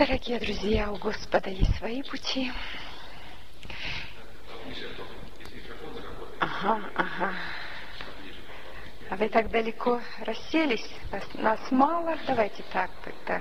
Дорогие друзья, у Господа есть свои пути. Ага. А вы так далеко расселись? Нас мало? Давайте так тогда.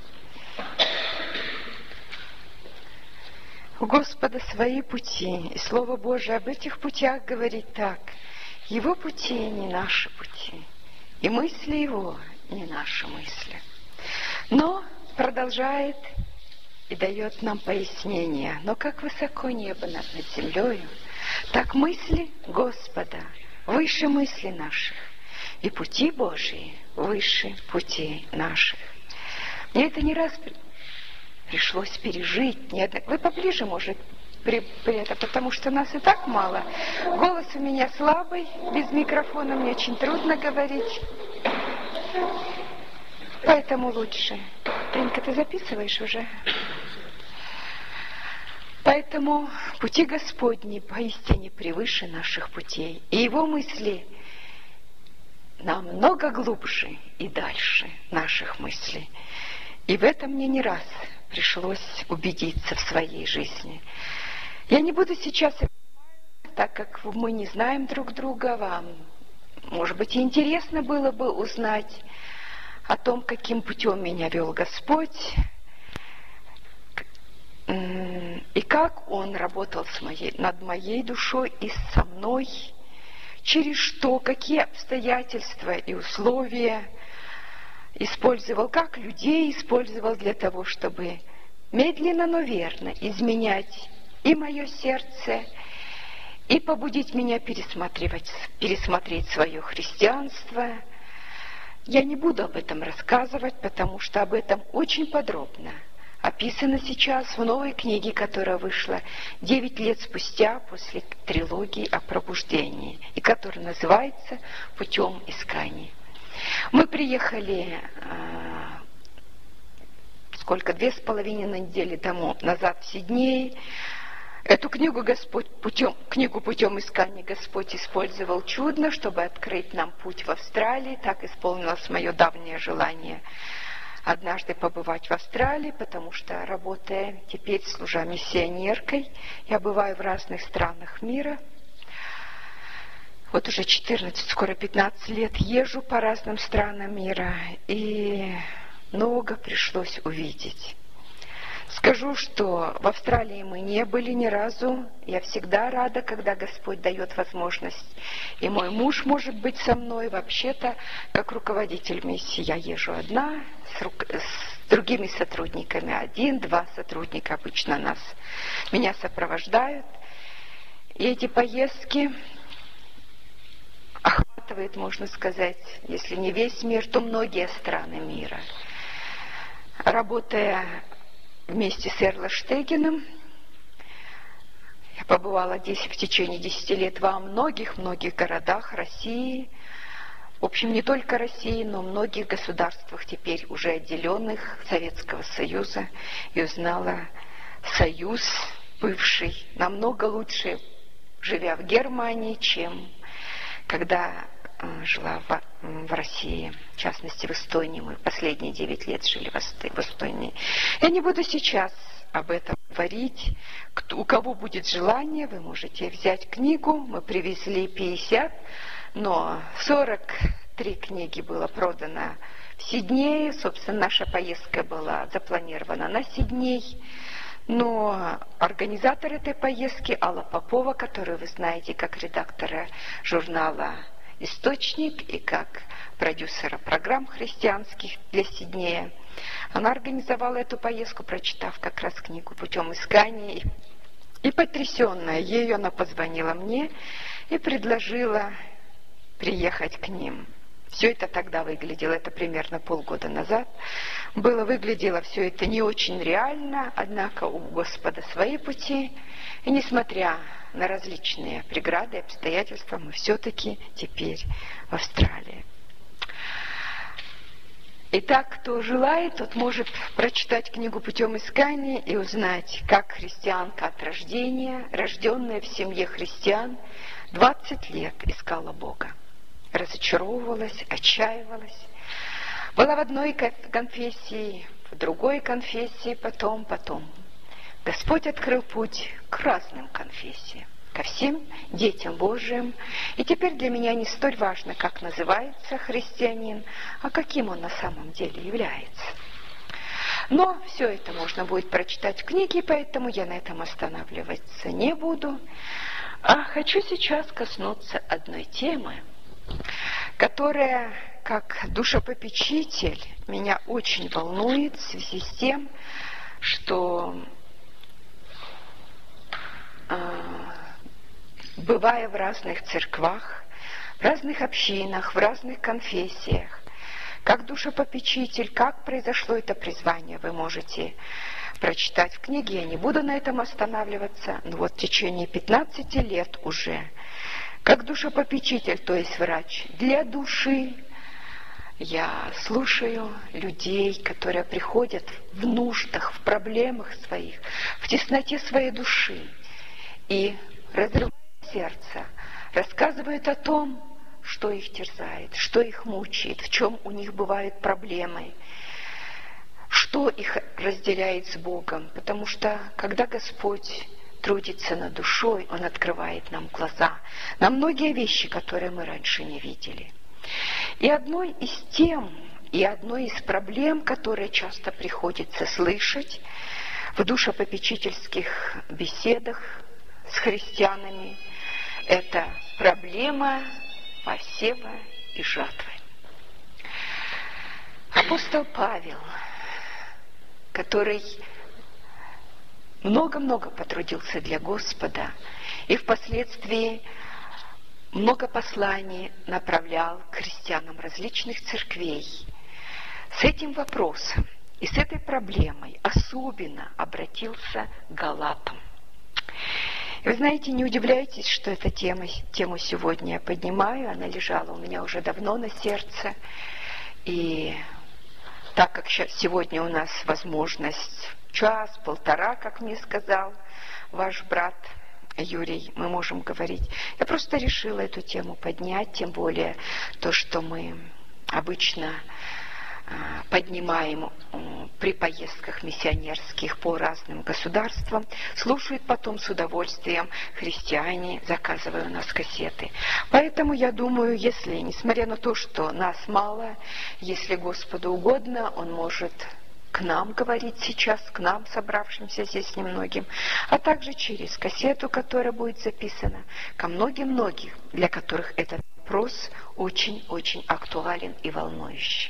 У Господа свои пути. И Слово Божие об этих путях говорит так. Его пути не наши пути. И мысли Его не наши мысли. Но продолжает и дает нам пояснение. Но как высоко небо над землею, так мысли Господа выше мысли наших, и пути Божии выше путей наших. Мне это не раз пришлось пережить. Вы поближе, может, при этом, потому что нас и так мало. Голос у меня слабый, без микрофона мне очень трудно говорить. Поэтому лучше. Ринка, ты записываешь уже? Поэтому пути Господни поистине превыше наших путей. И Его мысли намного глубже и дальше наших мыслей. И в этом мне не раз пришлось убедиться в своей жизни. Я не буду сейчас, так как мы не знаем друг друга, вам, может быть, и интересно было бы узнать о том, каким путем меня вел Господь, и как Он работал над моей душой и со мной, через что, какие обстоятельства и условия использовал, как людей использовал для того, чтобы медленно, но верно изменять и мое сердце, и побудить меня пересмотреть свое христианство. Я не буду об этом рассказывать, потому что об этом очень подробно описано сейчас в новой книге, которая вышла 9 лет спустя после трилогии о пробуждении, и которая называется «Путем искания». Мы приехали 2,5 недели тому назад в Сидней. Эту книгу «Путем искания» Господь использовал чудно, чтобы открыть нам путь в Австралии. Так исполнилось мое давнее желание однажды побывать в Австралии, потому что, работая теперь, служа миссионеркой, я бываю в разных странах мира. Вот уже 14, скоро 15 лет езжу по разным странам мира, и много пришлось увидеть. Скажу, что в Австралии мы не были ни разу. Я всегда рада, когда Господь дает возможность. И мой муж может быть со мной. Вообще-то, как руководитель миссии, я езжу одна, с другими сотрудниками 1-2 сотрудника обычно меня сопровождают. И эти поездки охватывают, можно сказать, если не весь мир, то многие страны мира. Работая вместе с Эрло Штегеном, я побывала в течение 10 лет во многих-многих городах России, в общем, не только России, но в многих государствах, теперь уже отделенных Советского Союза, и узнала Союз бывший намного лучше, живя в Германии, чем когда жила в России, в частности в Эстонии. Мы последние 9 лет жили в Эстонии. Я не буду сейчас об этом говорить. У кого будет желание, вы можете взять книгу. Мы привезли 50, но 43 книги было продано в Сиднее. Собственно, наша поездка была запланирована на Сидней. Но организатор этой поездки Алла Попова, которую вы знаете как редактора журнала «Источник» и как продюсера программ христианских для Сиднея, она организовала эту поездку, прочитав как раз книгу «Путем искания». И потрясенная ею, она позвонила мне и предложила приехать к ним. Все это тогда выглядело, это примерно полгода назад, выглядело все это не очень реально, однако у Господа свои пути, и несмотря на различные преграды и обстоятельства, мы все-таки теперь в Австралии. Итак, кто желает, тот может прочитать книгу «Путем искания» и узнать, как христианка от рождения, рожденная в семье христиан, 20 лет искала Бога. Разочаровывалась, отчаивалась. Была в одной конфессии, в другой конфессии, потом. Господь открыл путь к разным конфессиям, ко всем детям Божьим. И теперь для меня не столь важно, как называется христианин, а каким он на самом деле является. Но все это можно будет прочитать в книге, поэтому я на этом останавливаться не буду. А хочу сейчас коснуться одной темы, которая, как душепопечитель, меня очень волнует в связи с тем, что, бывая в разных церквах, в разных общинах, в разных конфессиях, как душепопечитель, как произошло это призвание, вы можете прочитать в книге, я не буду на этом останавливаться, но вот в течение 15 лет уже, как душепопечитель, то есть врач для души, я слушаю людей, которые приходят в нуждах, в проблемах своих, в тесноте своей души и разрывают сердце, рассказывают о том, что их терзает, что их мучает, в чем у них бывают проблемы, что их разделяет с Богом. Потому что, когда Господь трудится над душой, Он открывает нам глаза на многие вещи, которые мы раньше не видели. И одной из тем, и одной из проблем, которые часто приходится слышать в душепопечительских беседах с христианами, это проблема посева и жатвы. Апостол Павел, который много-много потрудился для Господа и впоследствии много посланий направлял к христианам различных церквей, с этим вопросом и с этой проблемой особенно обратился к галатам. И вы знаете, не удивляйтесь, что эту тему сегодня я поднимаю. Она лежала у меня уже давно на сердце. И так как сегодня у нас возможность час-полтора, как мне сказал ваш брат Юрий, мы можем говорить. Я просто решила эту тему поднять, тем более то, что мы обычно поднимаем при поездках миссионерских по разным государствам, слушают потом с удовольствием христиане, заказывая у нас кассеты. Поэтому я думаю, если, несмотря на то, что нас мало, если Господу угодно, Он может к нам говорить сейчас, к нам, собравшимся здесь немногим, а также через кассету, которая будет записана, ко многим-многим, для которых этот вопрос очень-очень актуален и волнующий.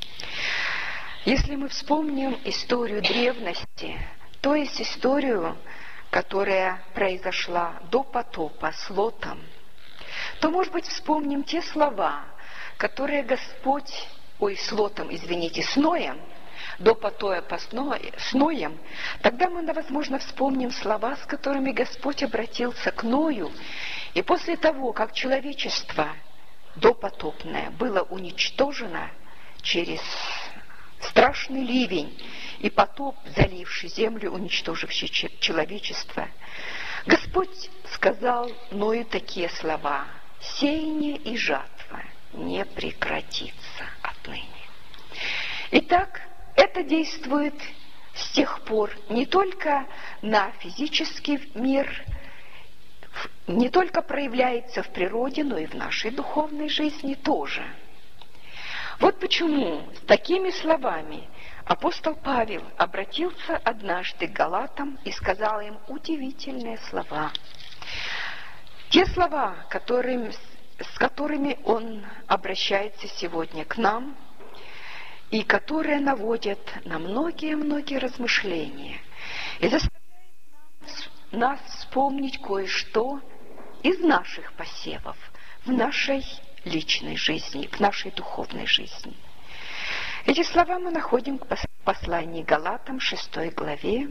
Если мы вспомним историю древности, то есть историю, которая произошла до потопа с Лотом, то, может быть, вспомним те слова, которые Господь, с Лотом, с Ноем, до потопа с Ноем, тогда мы, возможно, вспомним слова, с которыми Господь обратился к Ною, и после того, как человечество допотопное было уничтожено через страшный ливень и потоп, заливший землю, уничтоживший человечество, Господь сказал Ною такие слова: «Сеяние и жатва не прекратится отныне». Итак, это действует с тех пор не только на физический мир, не только проявляется в природе, но и в нашей духовной жизни тоже. Вот почему с такими словами апостол Павел обратился однажды к галатам и сказал им удивительные слова. Те слова, с которыми он обращается сегодня к нам, и которые наводят на многие-многие размышления и заставляют нас вспомнить кое-что из наших посевов в нашей личной жизни, в нашей духовной жизни. Эти слова мы находим в послании Галатам, 6 главе,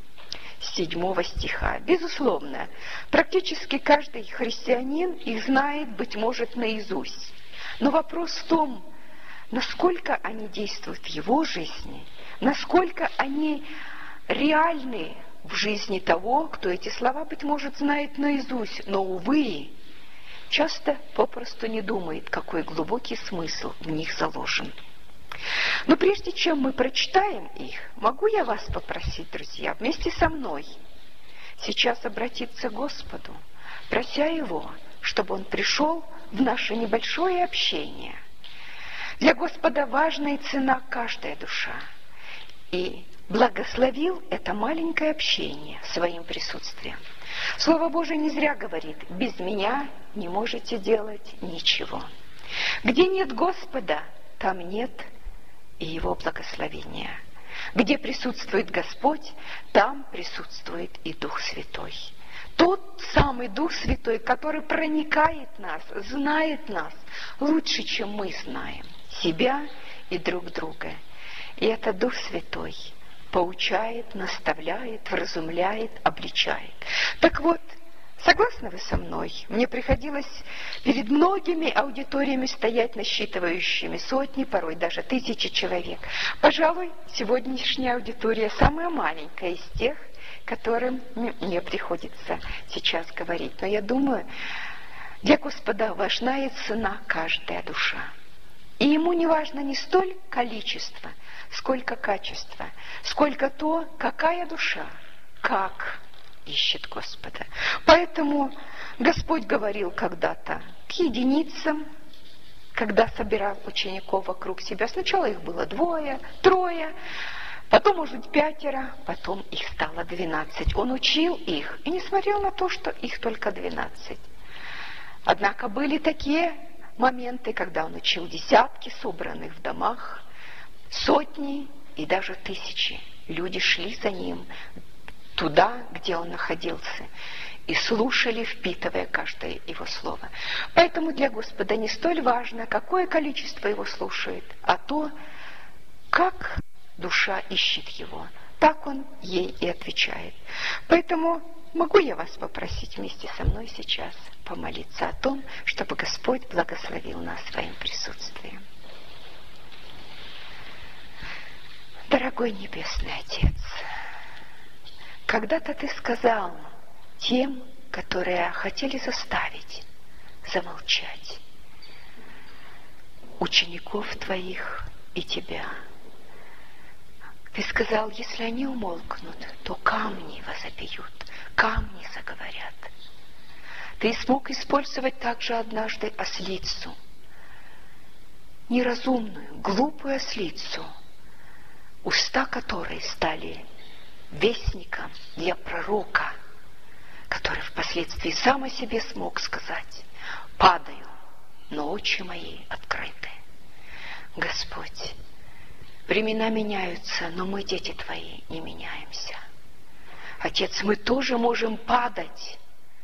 7 стиха. Безусловно, практически каждый христианин их знает, быть может, наизусть. Но вопрос в том, насколько они действуют в его жизни, насколько они реальны в жизни того, кто эти слова, быть может, знает наизусть, но, увы, часто попросту не думает, какой глубокий смысл в них заложен. Но прежде чем мы прочитаем их, могу я вас попросить, друзья, вместе со мной сейчас обратиться к Господу, прося Его, чтобы Он пришел в наше небольшое общение. Для Господа важна и цена каждая душа. И благословил это маленькое общение своим присутствием. Слово Божие не зря говорит: без меня не можете делать ничего. Где нет Господа, там нет и Его благословения. Где присутствует Господь, там присутствует и Дух Святой. Тот самый Дух Святой, который проникает в нас, знает нас лучше, чем мы знаем себя и друг друга. И это Дух Святой поучает, наставляет, вразумляет, обличает. Так вот, согласны вы со мной? Мне приходилось перед многими аудиториями стоять, насчитывающими сотни, порой даже тысячи человек. Пожалуй, сегодняшняя аудитория самая маленькая из тех, которым мне приходится сейчас говорить. Но я думаю, для Господа важна и цена каждая душа. И Ему не важно не столь количество, сколько качество, сколько то, какая душа, как ищет Господа. Поэтому Господь говорил когда-то к единицам, когда собирал учеников вокруг себя. Сначала их было 2, 3, потом, может быть, 5, потом их стало 12. Он учил их и не смотрел на то, что их только 12. Однако были такие моменты, когда он учил десятки, собранных в домах, сотни и даже 1000. Люди шли за ним туда, где он находился, и слушали, впитывая каждое его слово. Поэтому для Господа не столь важно, какое количество его слушает, а то, как душа ищет его, так он ей и отвечает. Поэтому могу я вас попросить вместе со мной сейчас помолиться о том, чтобы Господь благословил нас своим присутствием. Дорогой Небесный Отец, когда-то Ты сказал тем, которые хотели заставить замолчать, учеников Твоих и Тебя. Ты сказал, если они умолкнут, то камни возопьют, камни заговорят. Ты смог использовать также однажды ослицу, неразумную, глупую ослицу, уста которой стали вестником для пророка, который впоследствии сам о себе смог сказать: «Падаю, но очи мои открыты». Господь, времена меняются, но мы, дети Твои, не меняемся. Отец, мы тоже можем падать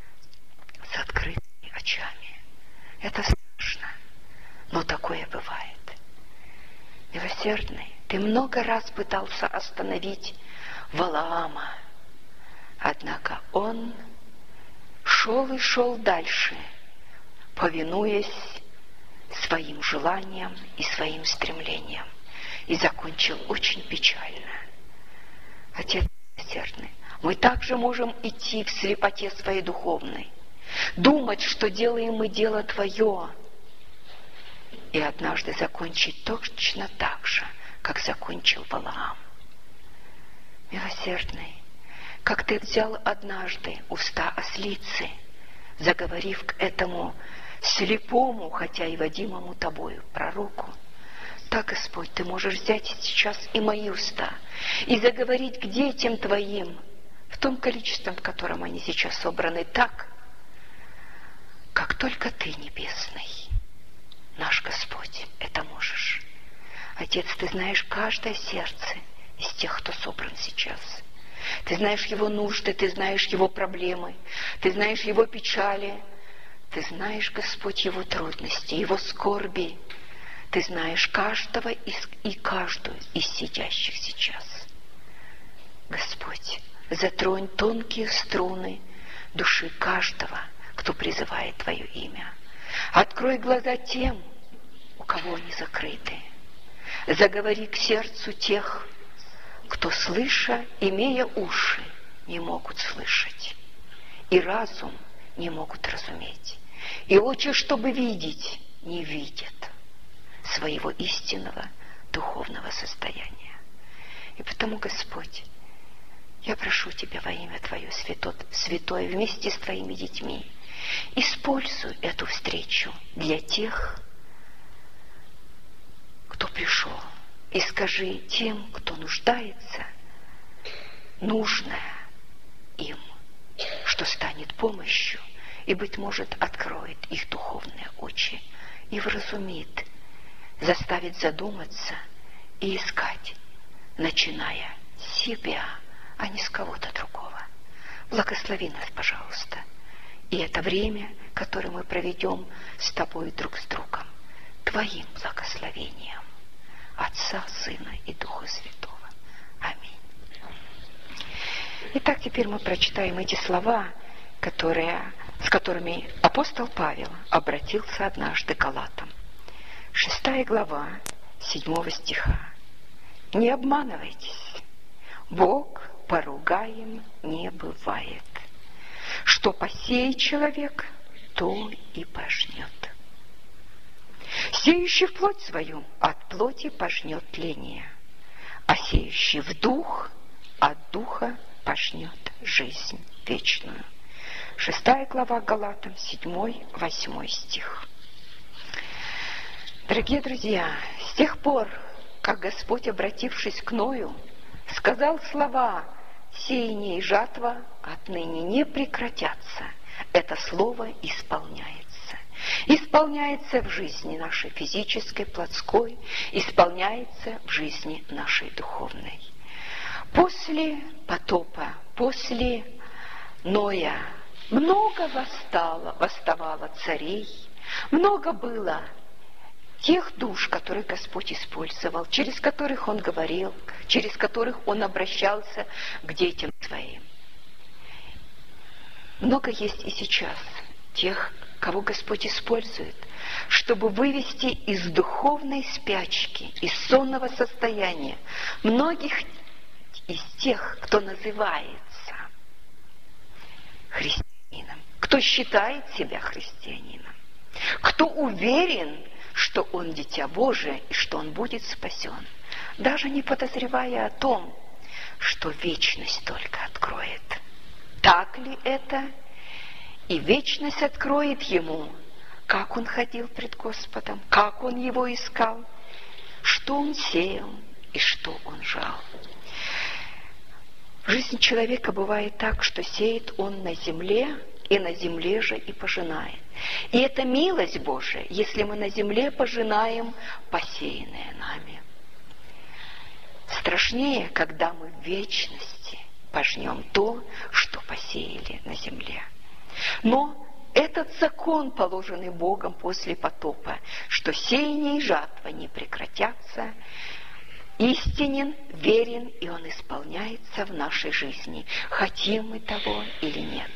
с открытыми очами. Это страшно, но такое бывает. Милосердный, Ты много раз пытался остановить Валаама, однако он шел и шел дальше, повинуясь своим желаниям и своим стремлениям, и закончил очень печально. Отец милосердный, мы также можем идти в слепоте своей духовной, думать, что делаем мы дело Твое, и однажды закончить точно так же, как закончил Валаам. Милосердный, как Ты взял однажды уста ослицы, заговорив к этому слепому, хотя и водимому Тобою пророку, так, Господь, Ты можешь взять сейчас и мои уста и заговорить к детям Твоим в том количестве, в котором они сейчас собраны, так, как только Ты, Небесный, наш Господь, это можешь. Отец, Ты знаешь каждое сердце из тех, кто собран сейчас. Ты знаешь его нужды, Ты знаешь его проблемы, Ты знаешь его печали, Ты знаешь, Господь, его трудности, его скорби. Ты знаешь каждого и каждую из сидящих сейчас. Господь, затронь тонкие струны души каждого, кто призывает Твое имя. Открой глаза тем, у кого они закрыты. Заговори к сердцу тех, кто, слыша, имея уши, не могут слышать, и разум не могут разуметь, и очи, чтобы видеть, не видят своего истинного духовного состояния. И потому, Господь, я прошу Тебя во имя Твое святое вместе с Твоими детьми, используй эту встречу для тех, кто пришел, и скажи тем, кто нуждается, нужное им, что станет помощью и, быть может, откроет их духовные очи и вразумит, заставит задуматься и искать, начиная с себя, а не с кого-то другого. Благослови нас, пожалуйста, и это время, которое мы проведем с Тобой друг с другом, Твоим благословением Отца, Сына и Духа Святого. Аминь. Итак, теперь мы прочитаем эти слова, с которыми апостол Павел обратился однажды к Галатам. 6 глава, 7 стиха. «Не обманывайтесь, Бог поругаем не бывает. Что посеет человек, то и пожнет. Сеющий в плоть свою от плоти пожнет тление, а сеющий в дух от духа пожнет жизнь вечную». 6 глава Галатам, 7-8 стих. Дорогие друзья, с тех пор, как Господь, обратившись к Ною, сказал слова «сеяние и жатва отныне не прекратятся», это слово исполняется. Исполняется в жизни нашей физической, плотской, исполняется в жизни нашей духовной. После потопа, после Ноя много восставало царей, много было тех душ, которых Господь использовал, через которых Он говорил, через которых Он обращался к детям Своим. Много есть и сейчас тех, кого Господь использует, чтобы вывести из духовной спячки, из сонного состояния многих из тех, кто называется христианином, кто считает себя христианином, кто уверен, что он дитя Божие и что он будет спасен, даже не подозревая о том, что вечность только откроет. Так ли это? И вечность откроет ему, как он ходил пред Господом, как он его искал, что он сеял и что он жал. В жизни человека бывает так, что сеет он на земле, и на земле же и пожинает. И это милость Божия, если мы на земле пожинаем посеянное нами. Страшнее, когда мы в вечности пожнем то, что посеяли на земле. Но этот закон, положенный Богом после потопа, что сеяние и жатва не прекратятся, истинен, верен, и он исполняется в нашей жизни, хотим мы того или нет.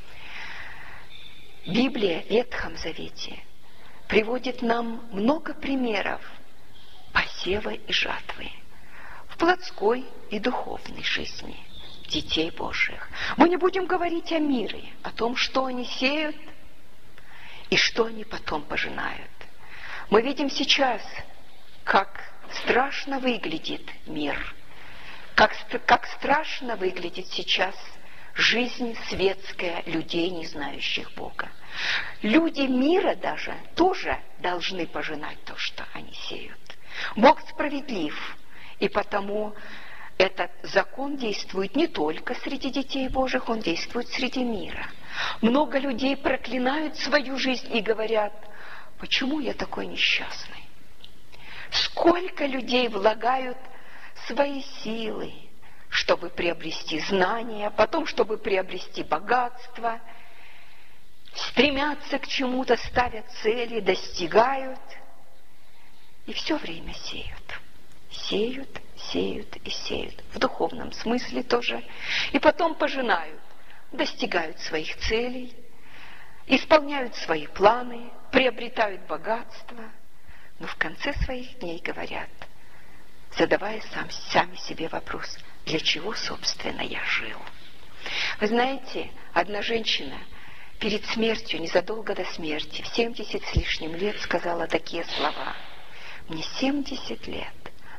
Библия в Ветхом Завете приводит нам много примеров посева и жатвы в плотской и духовной жизни детей Божьих. Мы не будем говорить о мире, о том, что они сеют и что они потом пожинают. Мы видим сейчас, как страшно выглядит мир, как страшно выглядит сейчас жизнь светская людей, не знающих Бога. Люди мира даже тоже должны пожинать то, что они сеют. Бог справедлив, и потому этот закон действует не только среди детей Божьих, он действует среди мира. Много людей проклинают свою жизнь и говорят: почему я такой несчастный? Сколько людей влагают свои силы, чтобы приобрести знания, потом, чтобы приобрести богатство, стремятся к чему-то, ставят цели, достигают, и все время сеют. Сеют, сеют и сеют. В духовном смысле тоже. И потом пожинают, достигают своих целей, исполняют свои планы, приобретают богатство, но в конце своих дней говорят, задавая сами себе вопрос: для чего, собственно, я жил? Вы знаете, одна женщина перед смертью, незадолго до смерти, в 70 с лишним лет сказала такие слова: «Мне 70 лет,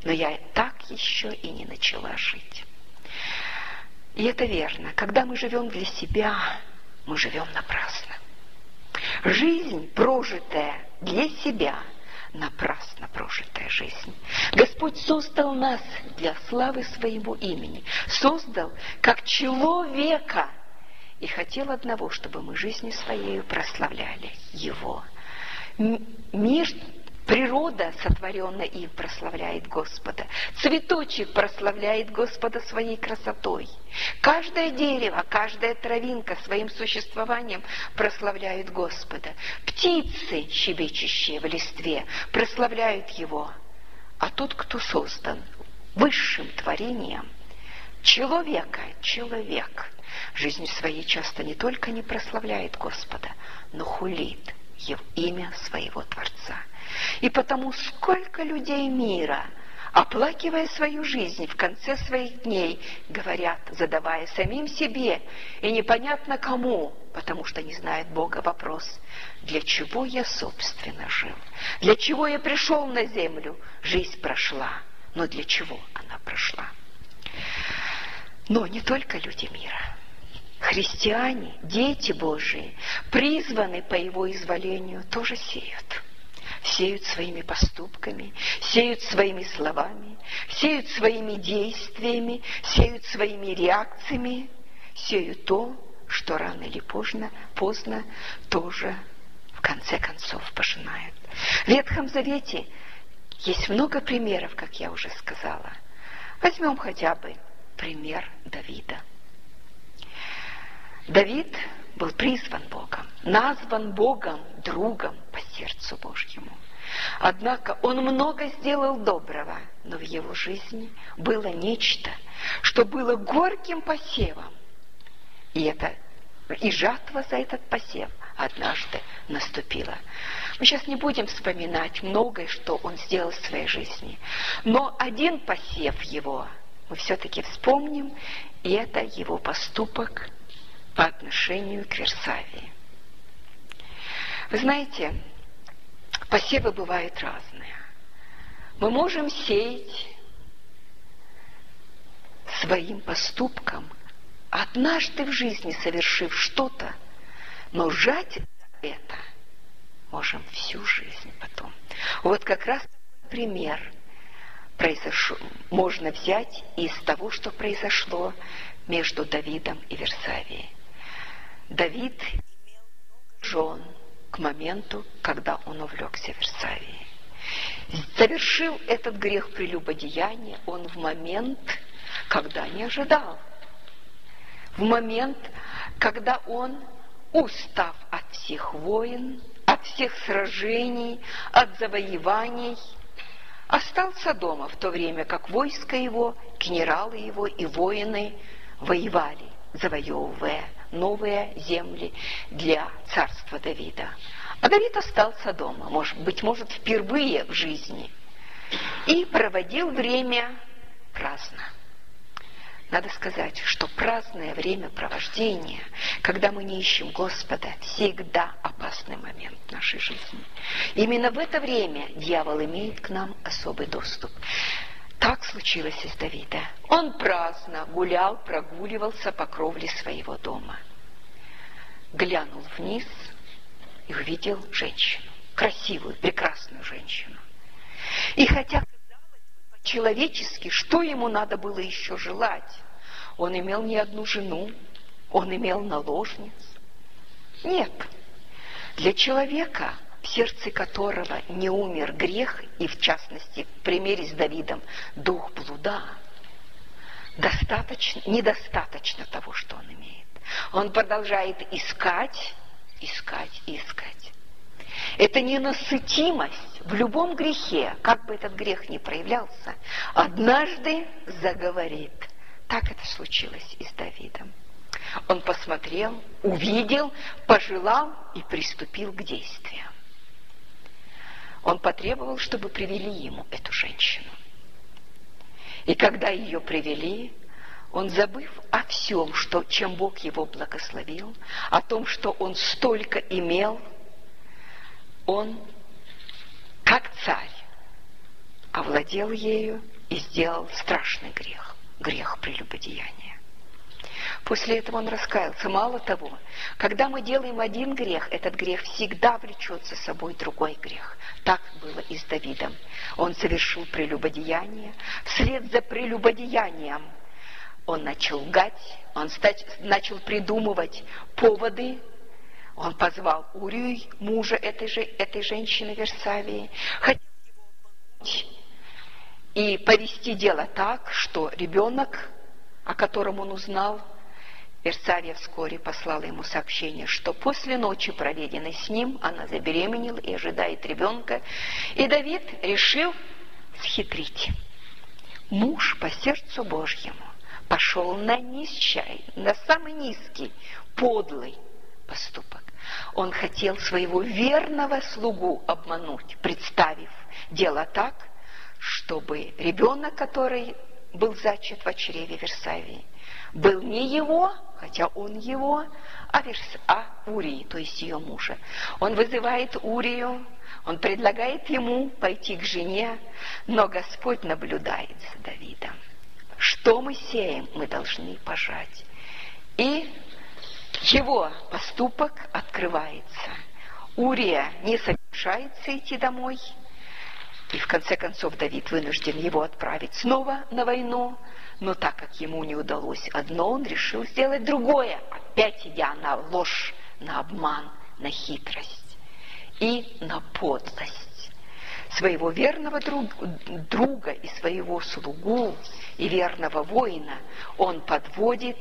но я так еще и не начала жить. И это верно. Когда мы живем для себя, мы живем напрасно. Жизнь, прожитая для себя, напрасно прожитая жизнь. Господь создал нас для славы Своего имени. Создал как человека. И хотел одного, чтобы мы жизнью Своей прославляли Его. Мир, природа, сотворенная им, прославляет Господа. Цветочек прославляет Господа своей красотой. Каждое дерево, каждая травинка своим существованием прославляют Господа. Птицы, щебечущие в листве, прославляют Его. А тот, кто создан высшим творением, человек, жизнью своей часто не только не прославляет Господа, но хулит Его имя своего Творца. И потому сколько людей мира, оплакивая свою жизнь в конце своих дней, говорят, задавая самим себе и непонятно кому, потому что не знают Бога, вопрос: для чего я, собственно, жил? Для чего я пришел на землю? Жизнь прошла, но для чего она прошла? Но не только люди мира. Христиане, дети Божии, призваны по Его изволению, тоже сеют. Сеют своими поступками, сеют своими словами, сеют своими действиями, сеют своими реакциями, сеют то, что рано или поздно тоже в конце концов пожинают. В Ветхом Завете есть много примеров, как я уже сказала. Возьмем хотя бы пример Давида. Давид был призван Богом, назван Богом другом по сердцу Божьему. Однако он много сделал доброго, но в его жизни было нечто, что было горьким посевом. И жатва за этот посев однажды наступила. Мы сейчас не будем вспоминать многое, что он сделал в своей жизни, но один посев его мы все-таки вспомним, и это его поступок по отношению к Версавии. Вы знаете, посевы бывают разные. Мы можем сеять своим поступком, однажды в жизни совершив что-то, но жать это можем всю жизнь потом. Вот как раз пример можно взять из того, что произошло между Давидом и Версавией. Давид имел жен к моменту, когда он увлекся Версавией. Совершил этот грех прелюбодеяния он в момент, когда не ожидал. В момент, когда он, устав от всех войн, от всех сражений, от завоеваний, остался дома, в то время как войско его, генералы его и воины воевали, завоевывая новые земли для царства Давида. А Давид остался дома, может, впервые в жизни, и проводил время праздно. Надо сказать, что праздное времяпровождение, когда мы не ищем Господа, всегда опасный момент в нашей жизни. Именно в это время дьявол имеет к нам особый доступ. Так случилось и с Давидом. Он праздно гулял, прогуливался по кровле своего дома. Глянул вниз и увидел женщину. Красивую, прекрасную женщину. И хотя, казалось бы, по-человечески, что ему надо было еще желать? Он имел не одну жену, он имел наложниц. Нет. Для человека, в сердце которого не умер грех, и в частности, в примере с Давидом, дух блуда, недостаточно того, что он имеет. Он продолжает искать. Это ненасытимость в любом грехе, как бы этот грех ни проявлялся, однажды заговорит. Так это случилось и с Давидом. Он посмотрел, увидел, пожелал и приступил к действиям. Он потребовал, чтобы привели ему эту женщину. И когда ее привели, он, забыв о всем, чем Бог его благословил, о том, что он столько имел, он, как царь, овладел ею и сделал страшный грех, грех прелюбодеяния. После этого он раскаялся. Мало того, когда мы делаем один грех, этот грех всегда влечет за собой другой грех. Так было и с Давидом. Он совершил прелюбодеяние. Вслед за прелюбодеянием он начал лгать, он начал придумывать поводы. Он позвал Урию, мужа этой женщины Версавии, хотел его обмануть и повести дело так, что ребенок, о котором он узнал, Версавия вскоре послала ему сообщение, что после ночи, проведенной с ним, она забеременела и ожидает ребенка. И Давид решил схитрить. Муж по сердцу Божьему пошел на самый низкий, подлый поступок. Он хотел своего верного слугу обмануть, представив дело так, чтобы ребенок, который был зачат в чреве Версавии, был не его, хотя он его, а Урии, то есть ее мужа. Он вызывает Урию, он предлагает ему пойти к жене, но Господь наблюдает за Давидом. Что мы сеем, мы должны пожать. И его поступок открывается. Урия не соглашается идти домой, и в конце концов Давид вынужден его отправить снова на войну. Но так как ему не удалось одно, он решил сделать другое, опять идя на ложь, на обман, на хитрость и на подлость. Своего верного друга и своего слугу и верного воина он подводит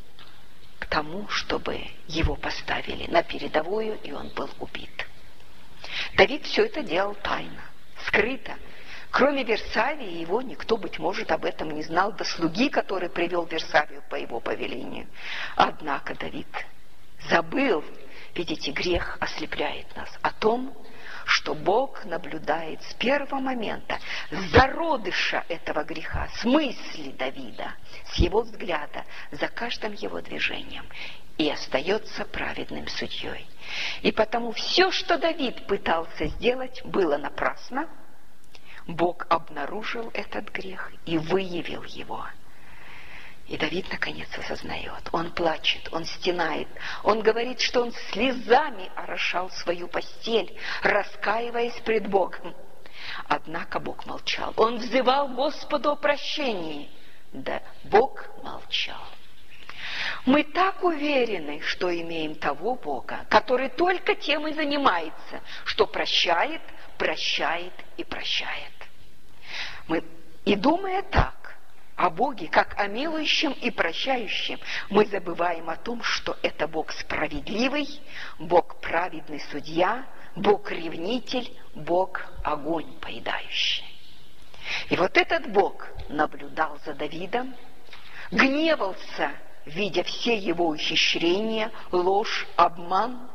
к тому, чтобы его поставили на передовую, и он был убит. Давид все это делал тайно, скрыто. Кроме Версавии, его никто, быть может, об этом не знал, до слуги, который привел Версавию по его повелению. Однако Давид забыл, видите, грех ослепляет нас, о том, что Бог наблюдает с первого момента, с зародыша этого греха, с мысли Давида, с его взгляда, за каждым его движением, и остается праведным судьей. И потому все, что Давид пытался сделать, было напрасно. Бог обнаружил этот грех и выявил его. И Давид, наконец, осознает. Он плачет, он стенает. Он говорит, что он слезами орошал свою постель, раскаиваясь пред Богом. Однако Бог молчал. Он взывал Господу о прощении. Да, Бог молчал. Мы так уверены, что имеем того Бога, который только тем и занимается, что прощает, прощает и прощает. И думая так о Боге, как о милующем и прощающем, мы забываем о том, что это Бог справедливый, Бог праведный судья, Бог ревнитель, Бог огонь поедающий. И вот этот Бог наблюдал за Давидом, гневался, видя все его ухищрения, ложь, обман,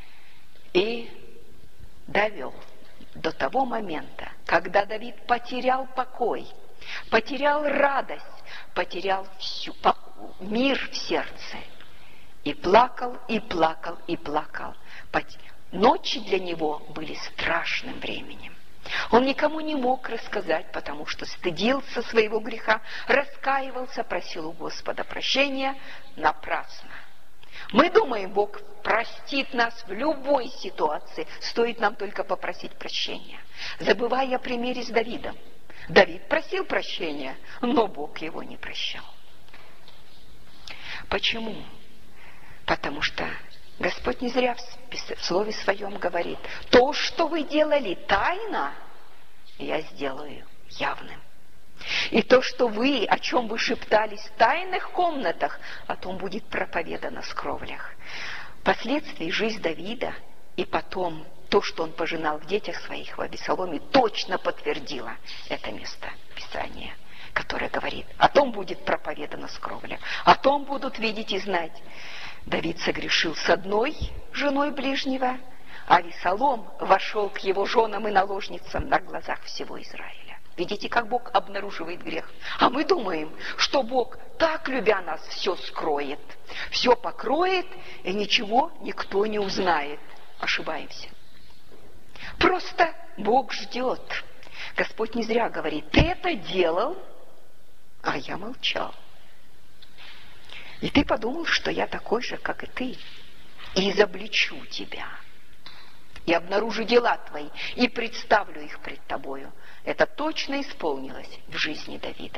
и довел до того момента, когда Давид потерял покой, потерял радость, потерял мир в сердце. И плакал, и плакал, и плакал. Ночи для него были страшным временем. Он никому не мог рассказать, потому что стыдился своего греха, раскаивался, просил у Господа прощения напрасно. Мы думаем, Бог простит нас в любой ситуации, стоит нам только попросить прощения. Забывая о примере с Давидом. Давид просил прощения, но Бог его не прощал. Почему? Потому что Господь не зря в Слове Своем говорит: то, что вы делали тайно, я сделаю явным. И то, что вы, о чем вы шептались в тайных комнатах, о том будет проповедано в кровлях. Впоследствии жизнь Давида и потом то, что он пожинал в детях своих в Авесоломе, точно подтвердило это место Писания, которое говорит: о том будет проповедано в кровлях, о том будут видеть и знать. Давид согрешил с одной женой ближнего, а Авесолом вошел к его женам и наложницам на глазах всего Израиля. Видите, как Бог обнаруживает грех. А мы думаем, что Бог, так любя нас, все скроет, все покроет, и ничего никто не узнает. Ошибаемся. Просто Бог ждет, Господь не зря говорит: ты это делал, а я молчал. И ты подумал, что я такой же, как и ты, и изобличу тебя, и обнаружу дела твои, и представлю их пред тобою. Это точно исполнилось в жизни Давида.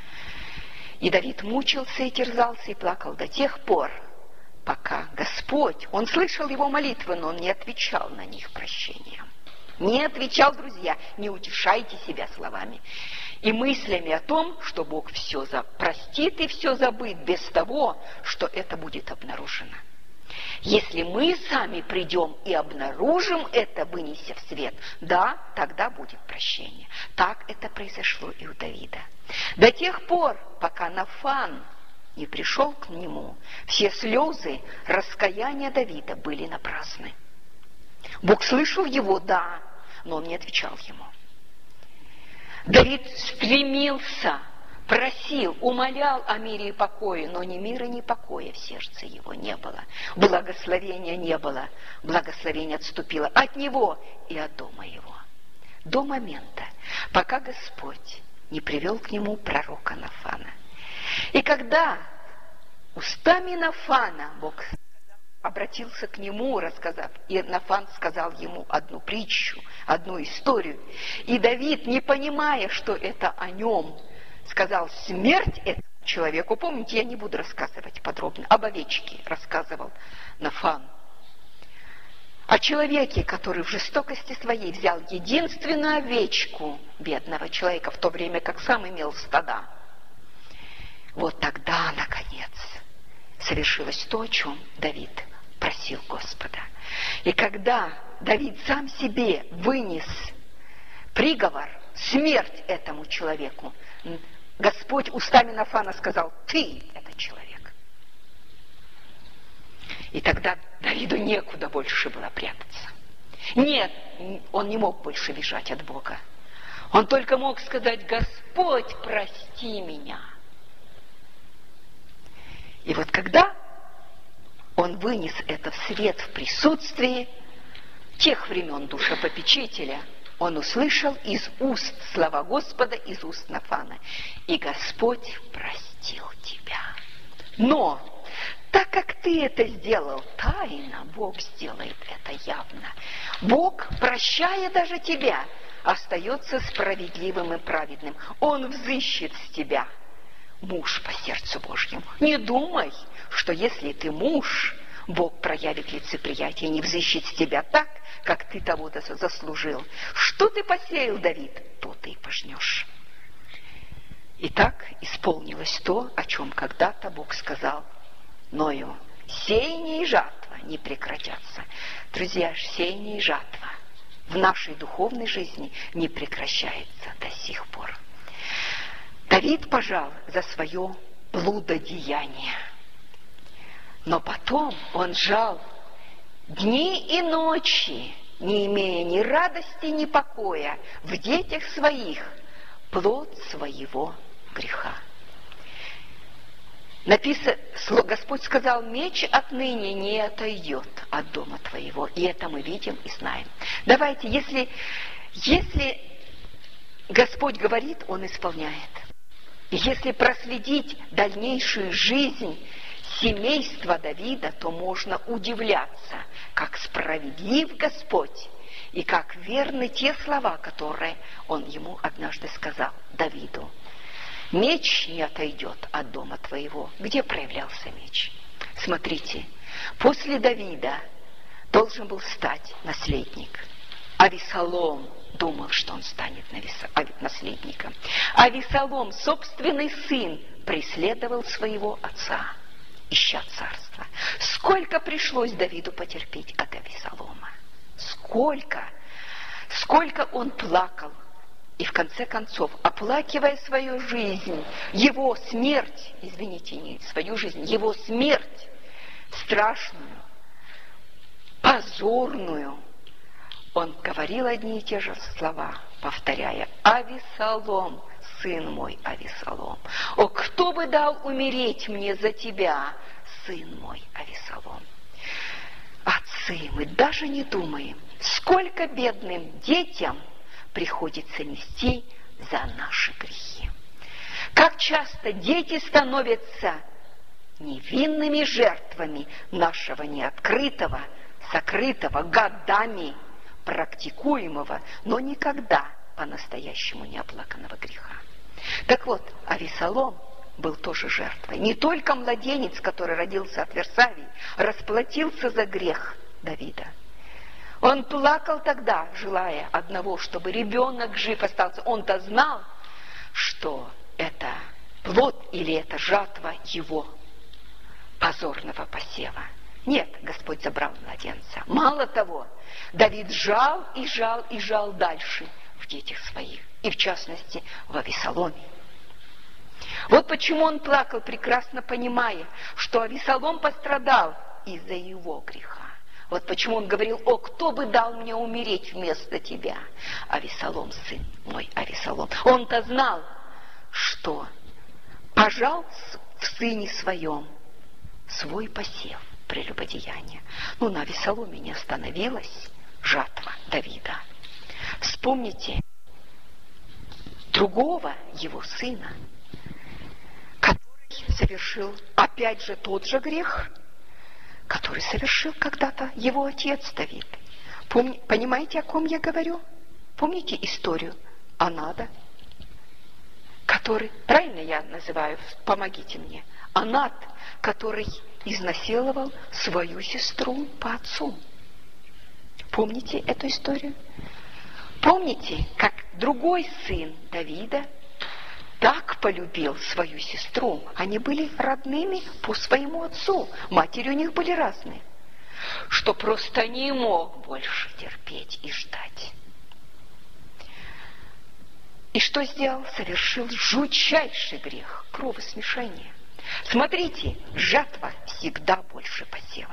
И Давид мучился и терзался, и плакал до тех пор, пока Господь, он слышал его молитвы, но он не отвечал на них прощением. Не отвечал, друзья, не утешайте себя словами и мыслями о том, что Бог все простит и все забыт, без того, что это будет обнаружено. Если мы сами придем и обнаружим это, вынеся в свет, да, тогда будет прощение. Так это произошло и у Давида. До тех пор, пока Нафан не пришел к нему, все слезы раскаяния Давида были напрасны. Бог слышал его, да, но он не отвечал ему. Давид стремился, просил, умолял о мире и покое, но ни мира, ни покоя в сердце его не было. Благословения не было. Благословение отступило от него и от дома его. До момента, пока Господь не привел к нему пророка Нафана. И когда устами Нафана Бог обратился к нему, рассказав, и Нафан сказал ему одну притчу, одну историю, и Давид, не понимая, что это о нем, сказал: смерть этому человеку. Помните, я не буду рассказывать подробно, об овечке рассказывал Нафан. О человеке, который в жестокости своей взял единственную овечку бедного человека, в то время как сам имел стада. Вот тогда, наконец, совершилось то, о чем Давид просил Господа. И когда Давид сам себе вынес приговор, смерть этому человеку, Господь устами Нафана сказал: ты этот человек. И тогда Давиду некуда больше было прятаться. Нет, он не мог больше бежать от Бога. Он только мог сказать: Господь, прости меня. И вот когда он вынес это в свет в присутствии тех времен душепопечителя, он услышал из уст слова Господа, из уст Нафана: и Господь простил тебя. Но так как ты это сделал тайно, Бог сделает это явно. Бог, прощая даже тебя, остается справедливым и праведным. Он взыщет с тебя муж по сердцу Божьему. Не думай, что если ты муж, Бог проявит лицеприятие и не взыщет с тебя так, как ты того заслужил. Что ты посеял, Давид, то ты и пожнешь. И так исполнилось то, о чем когда-то Бог сказал Ною: сеяние и жатва не прекратятся. Друзья, сеяние и жатва в нашей духовной жизни не прекращается до сих пор. Давид пожал за свое блудодеяние, но потом он жал дни и ночи, не имея ни радости, ни покоя в детях своих, плод своего греха. Написано, Господь сказал: меч отныне не отойдет от дома твоего. И это мы видим и знаем. Давайте, если Господь говорит, Он исполняет. И если проследить дальнейшую жизнь семейства Давида, то можно удивляться, как справедлив Господь и как верны те слова, которые Он ему однажды сказал, Давиду: меч не отойдет от дома твоего. Где проявлялся меч? Смотрите, после Давида должен был стать наследник. Авесолом думал, что он станет наследником. Авесолом, собственный сын, преследовал своего отца, ища царства. Сколько пришлось Давиду потерпеть от Авесолома? Сколько он плакал. И в конце концов, оплакивая свою жизнь, его смерть, извините, не свою жизнь, его смерть, страшную, позорную, он говорил одни и те же слова, повторяя: Авесолом, сын мой Авесолом, о, кто бы дал умереть мне за тебя, сын мой Авесолом. Отцы, мы даже не думаем, сколько бедным детям приходится нести за наши грехи. Как часто дети становятся невинными жертвами нашего неоткрытого, сокрытого, годами практикуемого, но никогда по-настоящему неоплаканного греха. Так вот, Авесолом был тоже жертвой. Не только младенец, который родился от Версавии, расплатился за грех Давида. Он плакал тогда, желая одного, чтобы ребенок жив остался. Он-то знал, что это плод или это жатва его позорного посева. Нет, Господь забрал младенца. Мало того, Давид жал и жал и жал дальше в детях своих, и в частности в Авесоломе. Вот почему он плакал, прекрасно понимая, что Авесолом пострадал из-за его греха. Вот почему он говорил: «О, кто бы дал мне умереть вместо тебя, Авесолом, сын мой, Авесолом». Он-то знал, что пожал в сыне своем свой посев прелюбодеяния. Но на Авесоломе не остановилась жатва Давида. Вспомните другого его сына, который совершил опять же тот же грех, который совершил когда-то его отец Давид. Понимаете, о ком я говорю? Помните историю Анада, который, правильно я называю, помогите мне, Анат, который изнасиловал свою сестру по отцу. Помните эту историю? Помните, как другой сын Давида так полюбил свою сестру? Они были родными по своему отцу. Матери у них были разные. Что просто не мог больше терпеть и ждать. И что сделал? Совершил жутчайший грех – кровосмешение. Смотрите, жатва всегда больше посева.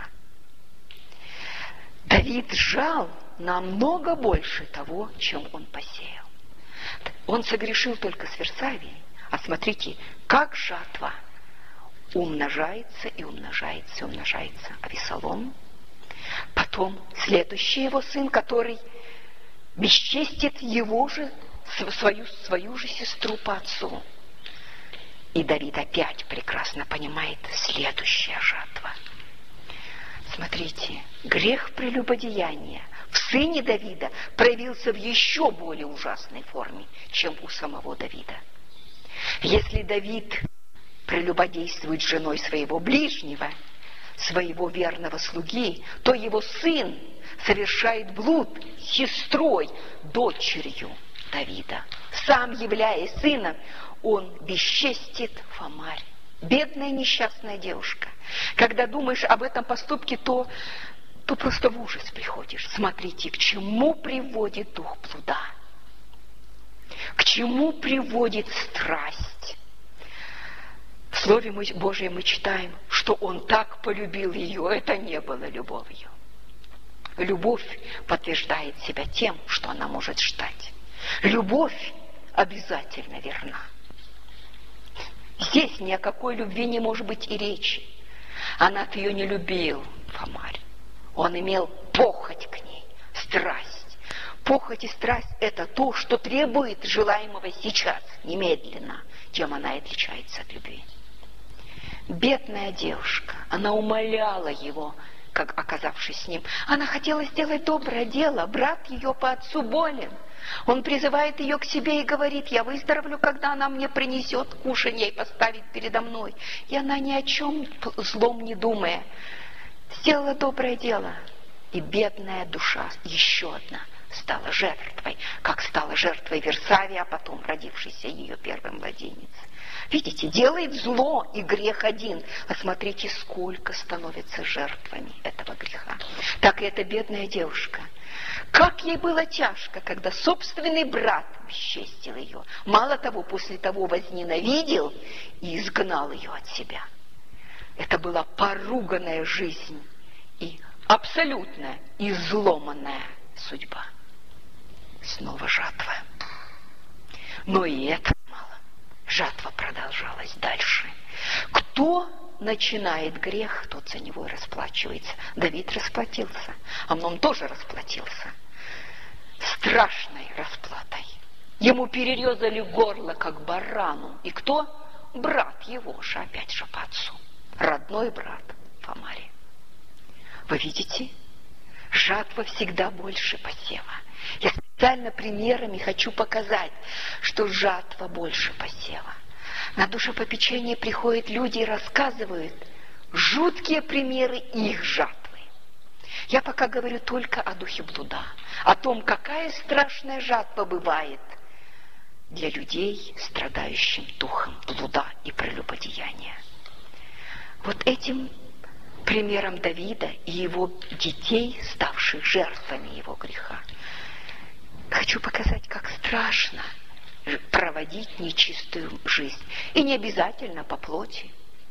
Давид жал намного больше того, чем он посеял. Он согрешил только с Версавией. А смотрите, как жатва умножается и умножается и умножается. Авесолом. Потом следующий его сын, который бесчестит его же, свою же сестру по отцу. И Давид опять прекрасно понимает: следующая жатва. Смотрите, грех прелюбодеяния в сыне Давида проявился в еще более ужасной форме, чем у самого Давида. Если Давид прелюбодействует с женой своего ближнего, своего верного слуги, то его сын совершает блуд с сестрой, дочерью Давида. Сам, являясь сыном, он бесчестит Фомарь. Бедная несчастная девушка. Когда думаешь об этом поступке, то просто в ужас приходишь. Смотрите, к чему приводит дух блуда. К чему приводит страсть. В Слове Божьем мы читаем, что он так полюбил ее. Это не было любовью. Любовь подтверждает себя тем, что она может ждать. Любовь обязательно верна. Здесь ни о какой любви не может быть и речи. Анат ее не любил, Фомарь. Он имел похоть к ней, страсть. Похоть и страсть – это то, что требует желаемого сейчас, немедленно, чем она и отличается от любви. Бедная девушка, она умоляла его, как оказавшись с ним. Она хотела сделать доброе дело, брат ее по отцу болен. Он призывает ее к себе и говорит: я выздоровлю, когда она мне принесет кушанье и поставит передо мной. И она ни о чем злом не думая сделала доброе дело. И бедная душа, еще одна, стала жертвой, как стала жертвой Версавия, а потом родившийся ее первый младенец. Видите, делает зло и грех один, а смотрите, сколько становится жертвами этого греха. Так и эта бедная девушка. Как ей было тяжко, когда собственный брат бесчестил ее. Мало того, после того возненавидел и изгнал ее от себя. Это была поруганная жизнь и абсолютно изломанная судьба. Снова жатва. Но и это мало. Жатва продолжалась дальше. Кто начинает грех, тот за него и расплачивается. Давид расплатился. Амнон тоже расплатился. страшной расплатой. Ему перерезали горло, как барану. И кто? Брат его же, опять же по отцу. Родной брат Фомари. Вы видите? Жатва всегда больше посева. Я специально примерами хочу показать, что жатва больше посева. На душепопечение приходят люди и рассказывают жуткие примеры их жатвы. Я пока говорю только о духе блуда, о том, какая страшная жатва бывает для людей, страдающим духом блуда и прелюбодеяния. Вот этим примером Давида и его детей, ставших жертвами его греха, хочу показать, как страшно проводить нечистую жизнь. И не обязательно по плоти.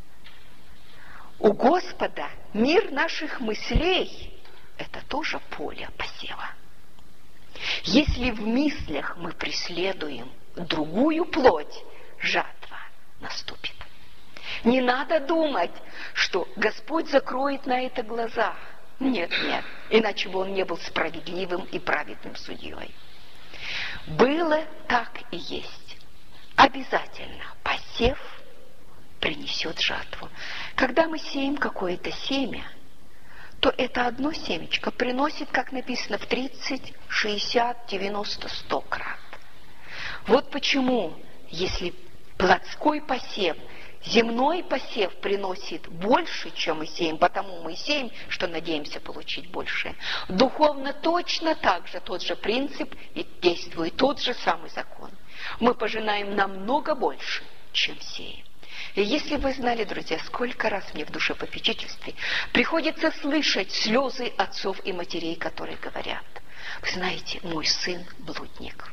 У Господа мир наших мыслей – это тоже поле посева. Если в мыслях мы преследуем другую плоть, жатва наступит. Не надо думать, что Господь закроет на это глаза. Нет, нет, иначе бы Он не был справедливым и праведным судьей. Было так и есть. Обязательно посев принесет жатву. Когда мы сеем какое-то семя, то это одно семечко приносит, как написано, в 30, 60, 90, 100 крат. Вот почему, если плотской посев, земной посев приносит больше, чем мы сеем, потому мы сеем, что надеемся получить больше. Духовно точно так же тот же принцип и действует тот же самый закон. Мы пожинаем намного больше, чем сеем. И если вы знали, друзья, сколько раз мне в душепопечительстве приходится слышать слезы отцов и матерей, которые говорят: вы знаете, мой сын блудник,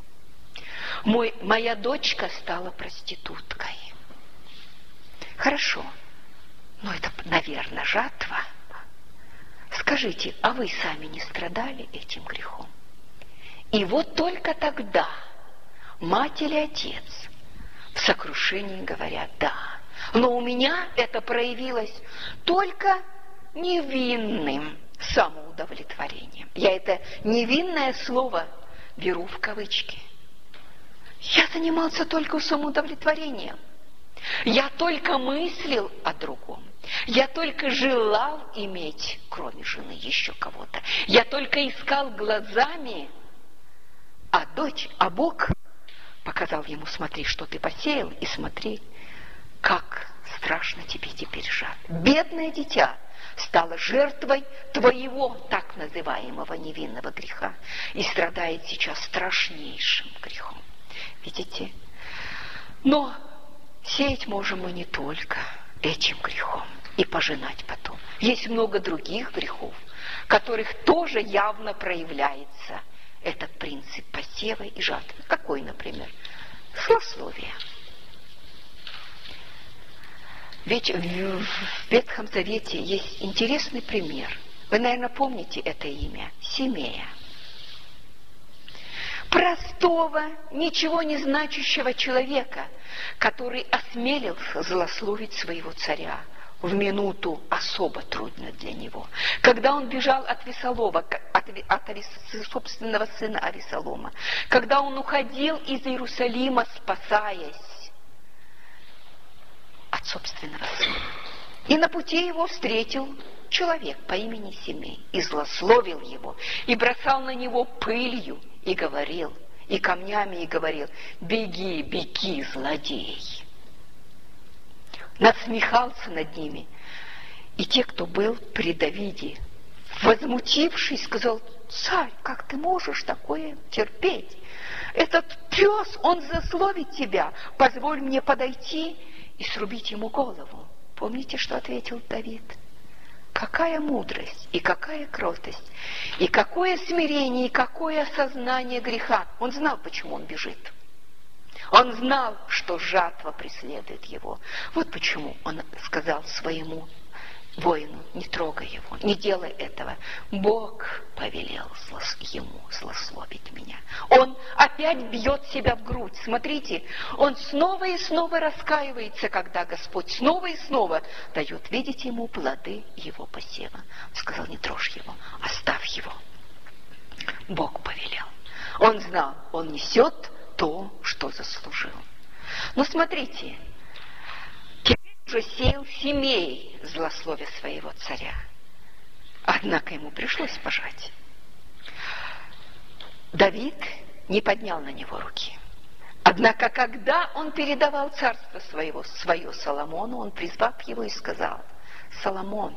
моя дочка стала проституткой. Хорошо, но это, наверное, жатва. Скажите, а вы сами не страдали этим грехом? И вот только тогда мать или отец в сокрушении говорят: да, но у меня это проявилось только невинным самоудовлетворением. Я это невинное слово беру в кавычки. Я занимался только самоудовлетворением. Я только мыслил о другом. Я только желал иметь, кроме жены, еще кого-то. Я только искал глазами, а Бог показал ему: смотри, что ты посеял, и смотри, как страшно тебе теперь жать. Бедное дитя стало жертвой твоего так называемого невинного греха и страдает сейчас страшнейшим грехом. Видите? Но сеять можем мы не только этим грехом и пожинать потом. Есть много других грехов, в которых тоже явно проявляется этот принцип посева и жатвы. Какой, например? Злословие. Ведь в Ветхом Завете есть интересный пример. Вы, наверное, помните это имя – Семея. Простого, ничего не значащего человека, который осмелился злословить своего царя в минуту особо трудно для него. Когда он бежал от Весолома, от собственного сына Авесолома, когда он уходил из Иерусалима, спасаясь от собственного сына. И на пути его встретил человек по имени Семей, и злословил его, и бросал на него пылью, и говорил, и камнями, и говорил: беги, беги, злодей. Насмехался над ними. И те, кто был при Давиде, возмутившись, сказал: царь, как ты можешь такое терпеть? Этот пес, он злословит тебя, позволь мне подойти и срубить ему голову. Помните, что ответил Давид? Какая мудрость, и какая кротость, и какое смирение, и какое осознание греха. Он знал, почему он бежит. Он знал, что жатва преследует его. Вот почему он сказал своему воину: не трогай его, не делай этого. Бог повелел ему злословить меня. Он опять бьет себя в грудь. Смотрите, он снова и снова раскаивается, когда Господь снова и снова дает видеть ему плоды его посева. Он сказал: не трожь его, оставь его. Бог повелел. Он знал, он несет то, что заслужил. Но смотрите, теперь уже сеял Семей, злословя своего царя. Однако ему пришлось пожать. Давид не поднял на него руки. Однако, когда он передавал царство свое Соломону, он, призвав его, и сказал: «Соломон,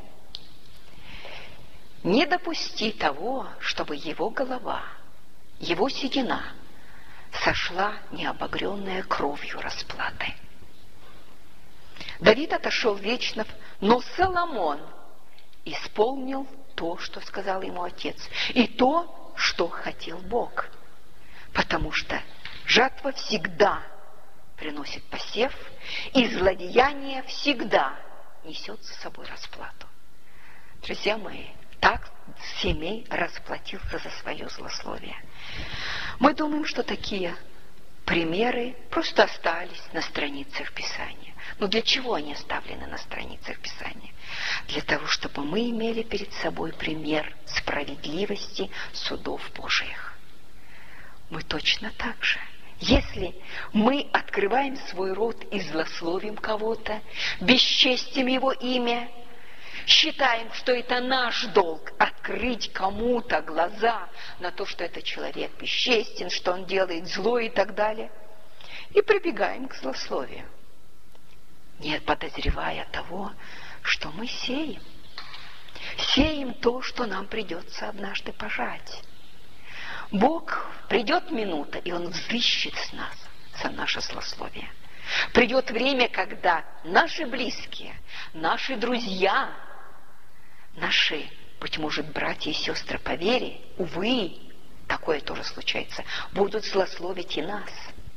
не допусти того, чтобы его голова, его седина сошла необогренная кровью расплаты». Давид отошел вечно, но Соломон исполнил то, что сказал ему отец, и то, что хотел Бог, потому что жатва всегда приносит посев, и злодеяние всегда несет за собой расплату. Друзья мои, так Семей расплатился за свое злословие. Мы думаем, что такие примеры просто остались на страницах Писания. Но для чего они оставлены на страницах Писания? Для того, чтобы мы имели перед собой пример справедливости судов Божиих. Мы точно так же. Если мы открываем свой рот и злословим кого-то, бесчестим его имя, считаем, что это наш долг открыть кому-то глаза на то, что этот человек бесчестен, что он делает зло и так далее, и прибегаем к злословию, не подозревая того, что мы сеем. Сеем то, что нам придется однажды пожать. Бог, придет минута, и Он взыщет с нас за наше злословие. Придет время, когда наши близкие, наши друзья, наши, быть может, братья и сестры по вере, увы, такое тоже случается, будут злословить и нас.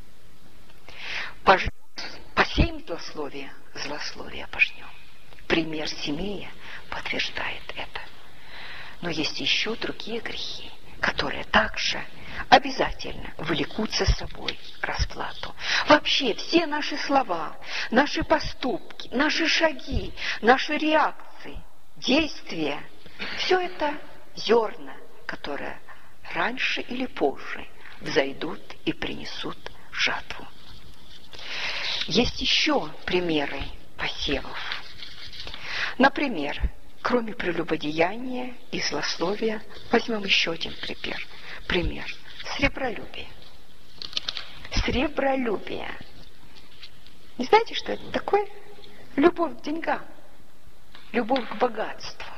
Посеем злословие, злословие пожнем. Пример Семея подтверждает это. Но есть еще другие грехи, которые также обязательно влекут за собой расплату. Вообще все наши слова, наши поступки, наши шаги, наши реакции, действия, все это зерна, которые раньше или позже взойдут и принесут жатву. Есть еще примеры посевов. Например, кроме прелюбодеяния и злословия, возьмем еще один пример. Сребролюбие. Сребролюбие. Не знаете, что это такое? Любовь к деньгам, любовь к богатству.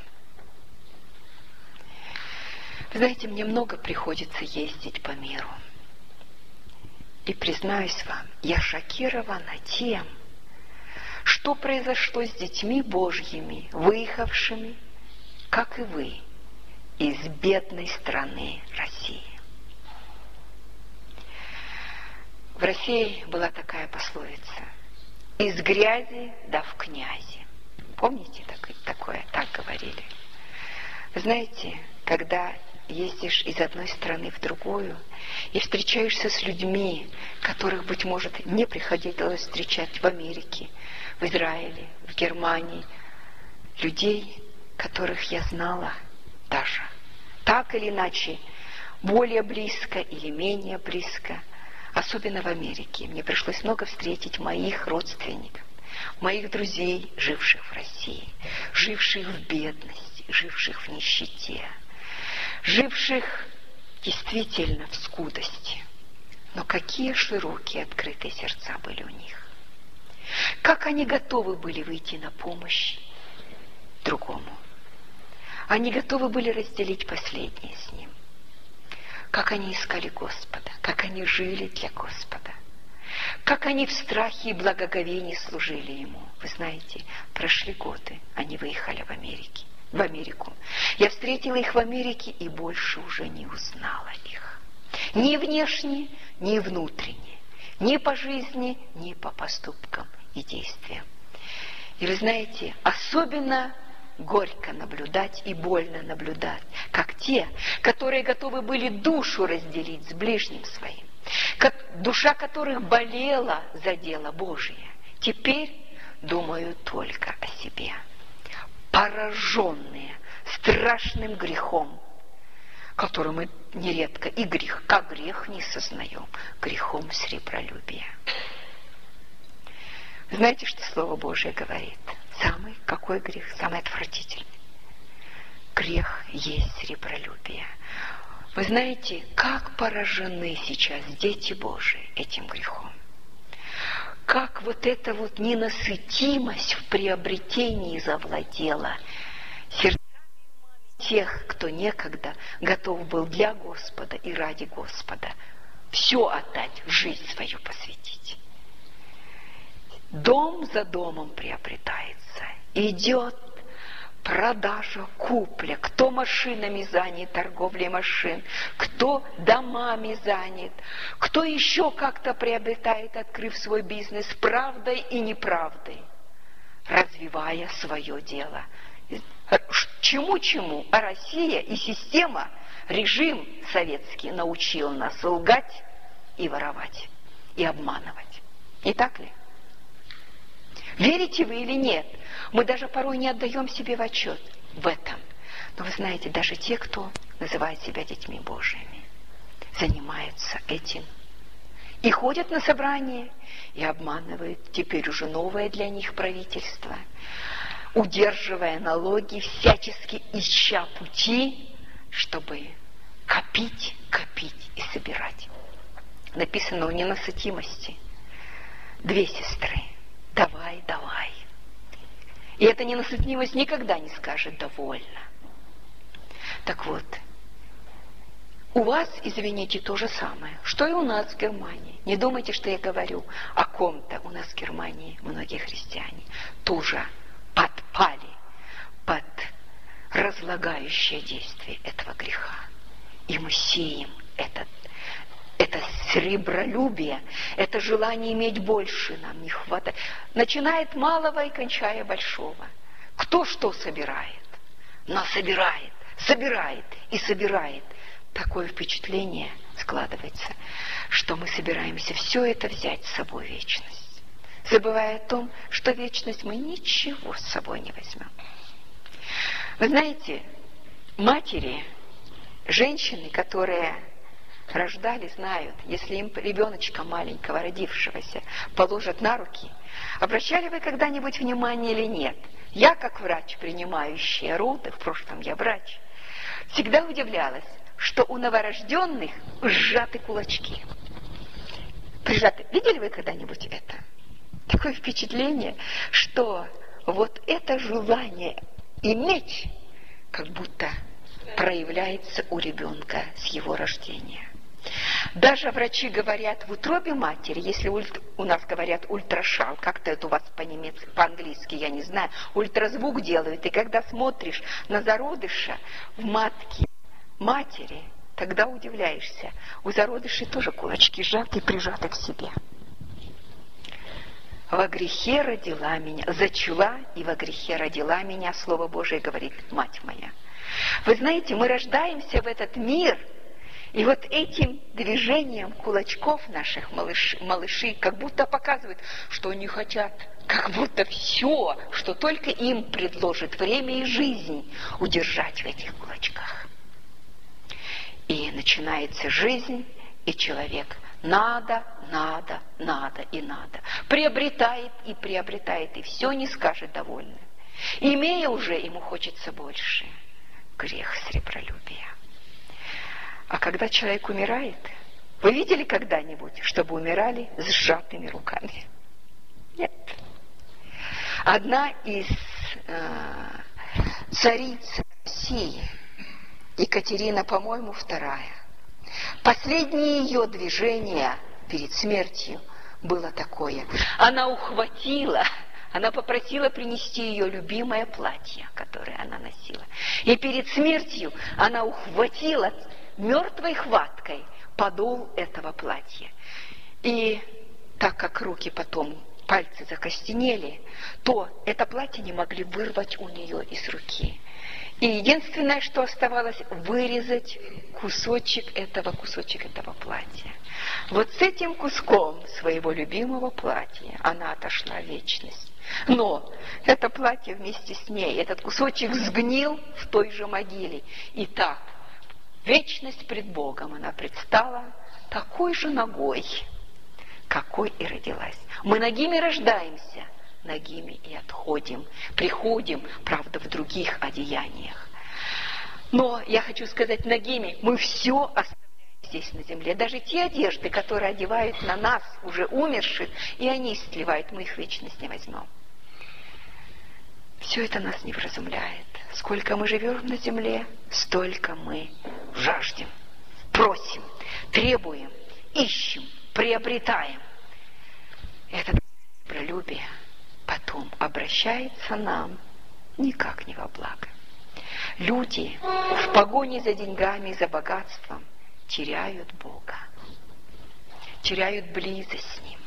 Вы знаете, мне много приходится ездить по миру. И признаюсь вам, я шокирована тем, что произошло с детьми Божьими, выехавшими, как и вы, из бедной страны России. В России была такая пословица: «Из грязи да в князи». Помните такое? Так говорили. Вы знаете, когда ездишь из одной страны в другую и встречаешься с людьми, которых, быть может, не приходилось встречать в Америке, в Израиле, в Германии, людей, которых я знала даже так или иначе, более близко или менее близко, особенно в Америке. Мне пришлось много встретить моих родственников, моих друзей, живших в России, живших в бедности, живших в нищете, живших действительно в скудости. Но какие широкие, открытые сердца были у них. Как они готовы были выйти на помощь другому. Они готовы были разделить последнее с ним. Как они искали Господа, как они жили для Господа, как они в страхе и благоговении служили Ему. Вы знаете, прошли годы, они выехали в Америку. Я встретила их в Америке и больше уже не узнала их. Ни внешне, ни внутренне, ни по жизни, ни по поступкам и действиям. И вы знаете, особенно горько наблюдать и больно наблюдать, как те, которые готовы были душу разделить с ближним своим, душа которых болела за дело Божие, теперь думают только о себе, пораженные страшным грехом, который мы нередко и грех, как грех не сознаем, грехом сребролюбия. Знаете, что Слово Божие говорит? Какой грех? Самый отвратительный. Грех есть сребролюбие. Вы знаете, как поражены сейчас дети Божии этим грехом. Как вот эта вот ненасытимость в приобретении завладела сердцами тех, кто некогда готов был для Господа и ради Господа все отдать, жизнь свою посвятить. Дом за домом приобретается, идет продажа, купля, кто машинами занят, торговлей машин, кто домами занят, кто еще как-то приобретает, открыв свой бизнес правдой и неправдой, развивая свое дело. Чему-чему, а Россия и система, режим советский научил нас лгать и воровать, и обманывать. Не так ли? Верите вы или нет? Мы даже порой не отдаем себе в отчет в этом. Но вы знаете, даже те, кто называет себя детьми Божьими, занимаются этим. И ходят на собрания, и обманывают теперь уже новое для них правительство, удерживая налоги, всячески ища пути, чтобы копить, копить и собирать. Написано у ненасытимости. 2 сестры. Давай, давай. И эта ненасытимость никогда не скажет «довольно». Так вот, у вас, извините, то же самое, что и у нас в Германии. Не думайте, что я говорю о ком-то. У нас в Германии многие христиане тоже подпали под разлагающее действие этого греха. И мы сеем это сребролюбие, это желание иметь больше, нам не хватает. Начиная от малого и кончая большого. Кто что собирает? Но собирает, собирает и собирает. Такое впечатление складывается, что мы собираемся все это взять с собой в вечность, забывая о том, что в вечность мы ничего с собой не возьмем. Вы знаете, матери, женщины, которые рождали, знают, если им ребеночка маленького, родившегося, положат на руки, обращали вы когда-нибудь внимание или нет? Я, как врач, принимающий роды, в прошлом я врач, всегда удивлялась, что у новорожденных сжаты кулачки. Прижаты. Видели вы когда-нибудь это? Такое впечатление, что вот это желание иметь, как будто проявляется у ребенка с его рождения. Даже врачи говорят в утробе матери, если у нас говорят ультрашал, как-то это у вас по-немецки, по-английски, я не знаю, ультразвук делают, и когда смотришь на зародыша в матке матери, тогда удивляешься, у зародышей тоже кулачки сжаты и прижаты к себе. Во грехе родила меня, зачала и во грехе родила меня, Слово Божие говорит, мать моя. Вы знаете, мы рождаемся в этот мир, и вот этим движением кулачков наших малышей как будто показывают, что они хотят, как будто все, что только им предложит время и жизнь, удержать в этих кулачках. И начинается жизнь, и человек надо, и надо. Приобретает, и все не скажет довольно. Имея уже, ему хочется больше. Грех сребролюбия. А когда человек умирает, вы видели когда-нибудь, чтобы умирали с сжатыми руками? Нет. Одна из цариц России, Екатерина, по-моему, вторая, последнее ее движение перед смертью было такое. Она попросила принести ее любимое платье, которое она носила. И перед смертью она ухватила мертвой хваткой подол этого платья. И так как руки потом, пальцы закостенели, то это платье не могли вырвать у нее из руки. И единственное, что оставалось, вырезать кусочек этого платья. Вот с этим куском своего любимого платья она отошла в вечность. Но это платье вместе с ней, этот кусочек сгнил в той же могиле. И так вечность пред Богом она предстала такой же нагой, какой и родилась. Мы нагими рождаемся, нагими и отходим, приходим, правда, в других одеяниях. Но я хочу сказать, нагими мы все оставляем здесь на земле. Даже те одежды, которые одевают на нас, уже умерших, и они истлевают, мы их в вечность не возьмем. Все это нас не вразумляет. Сколько мы живем на земле, столько мы жаждем, просим, требуем, ищем, приобретаем. Это добролюбие потом обращается нам никак не во благо. Люди в погоне за деньгами и за богатством теряют Бога, теряют близость с Ним.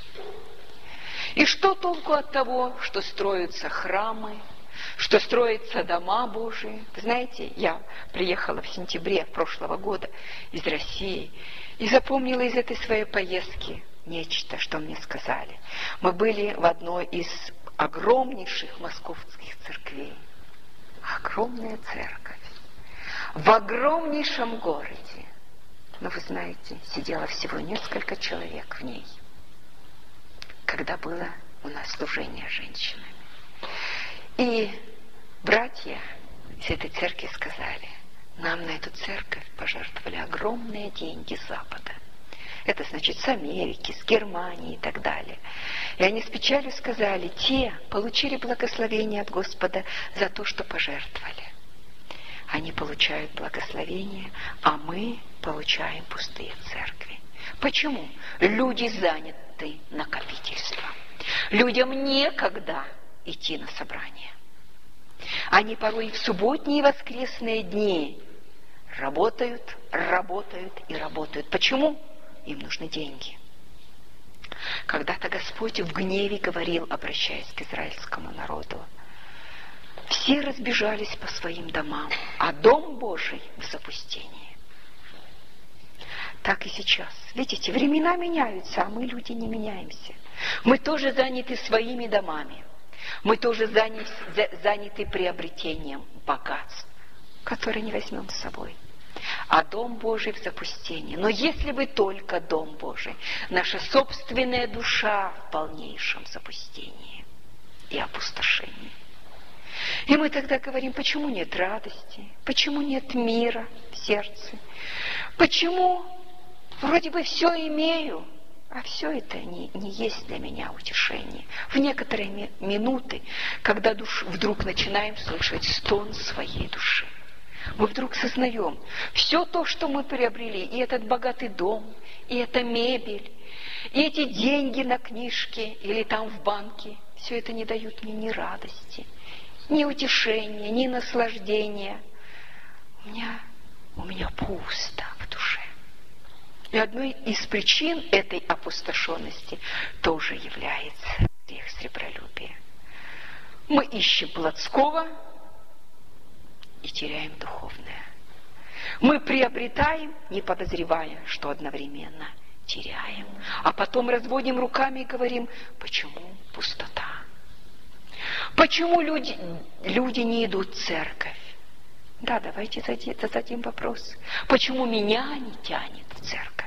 И что толку от того, что строятся храмы, что строятся дома Божии? Вы знаете, я приехала в сентябре прошлого года из России и запомнила из этой своей поездки нечто, что мне сказали. Мы были в одной из огромнейших московских церквей. Огромная церковь. В огромнейшем городе. Но вы знаете, сидело всего несколько человек в ней, когда было у нас служение с женщинами. И братья из этой церкви сказали, нам на эту церковь пожертвовали огромные деньги с Запада. Это значит с Америки, с Германии и так далее. И они с печалью сказали, те получили благословение от Господа за то, что пожертвовали. Они получают благословение, а мы получаем пустые церкви. Почему? Люди заняты накопительством. Людям некогда идти на собрание. Они порой в субботние и воскресные дни работают, работают и работают. Почему? Им нужны деньги. Когда-то Господь в гневе говорил, обращаясь к израильскому народу, все разбежались по своим домам, а дом Божий в запустении. Так и сейчас. Видите, времена меняются, а мы, люди, не меняемся. Мы тоже заняты своими домами. Мы тоже заняты приобретением богатств, которые не возьмем с собой. А дом Божий в запустении. Но если бы только дом Божий, наша собственная душа в полнейшем запустении и опустошении. И мы тогда говорим, почему нет радости, почему нет мира в сердце, почему вроде бы все имею, а все это не есть для меня утешение. В некоторые минуты, когда вдруг начинаем слышать стон своей души, мы вдруг сознаем, все то, что мы приобрели, и этот богатый дом, и эта мебель, и эти деньги на книжке или там в банке, все это не дают мне ни радости, ни утешения, ни наслаждения. У меня пусто в душе. И одной из причин этой опустошенности тоже является грех сребролюбия. Мы ищем плотского и теряем духовное. Мы приобретаем, не подозревая, что одновременно теряем. А потом разводим руками и говорим, почему пустота? Почему люди не идут в церковь? Да, давайте зададим вопрос. Почему меня не тянет в церковь?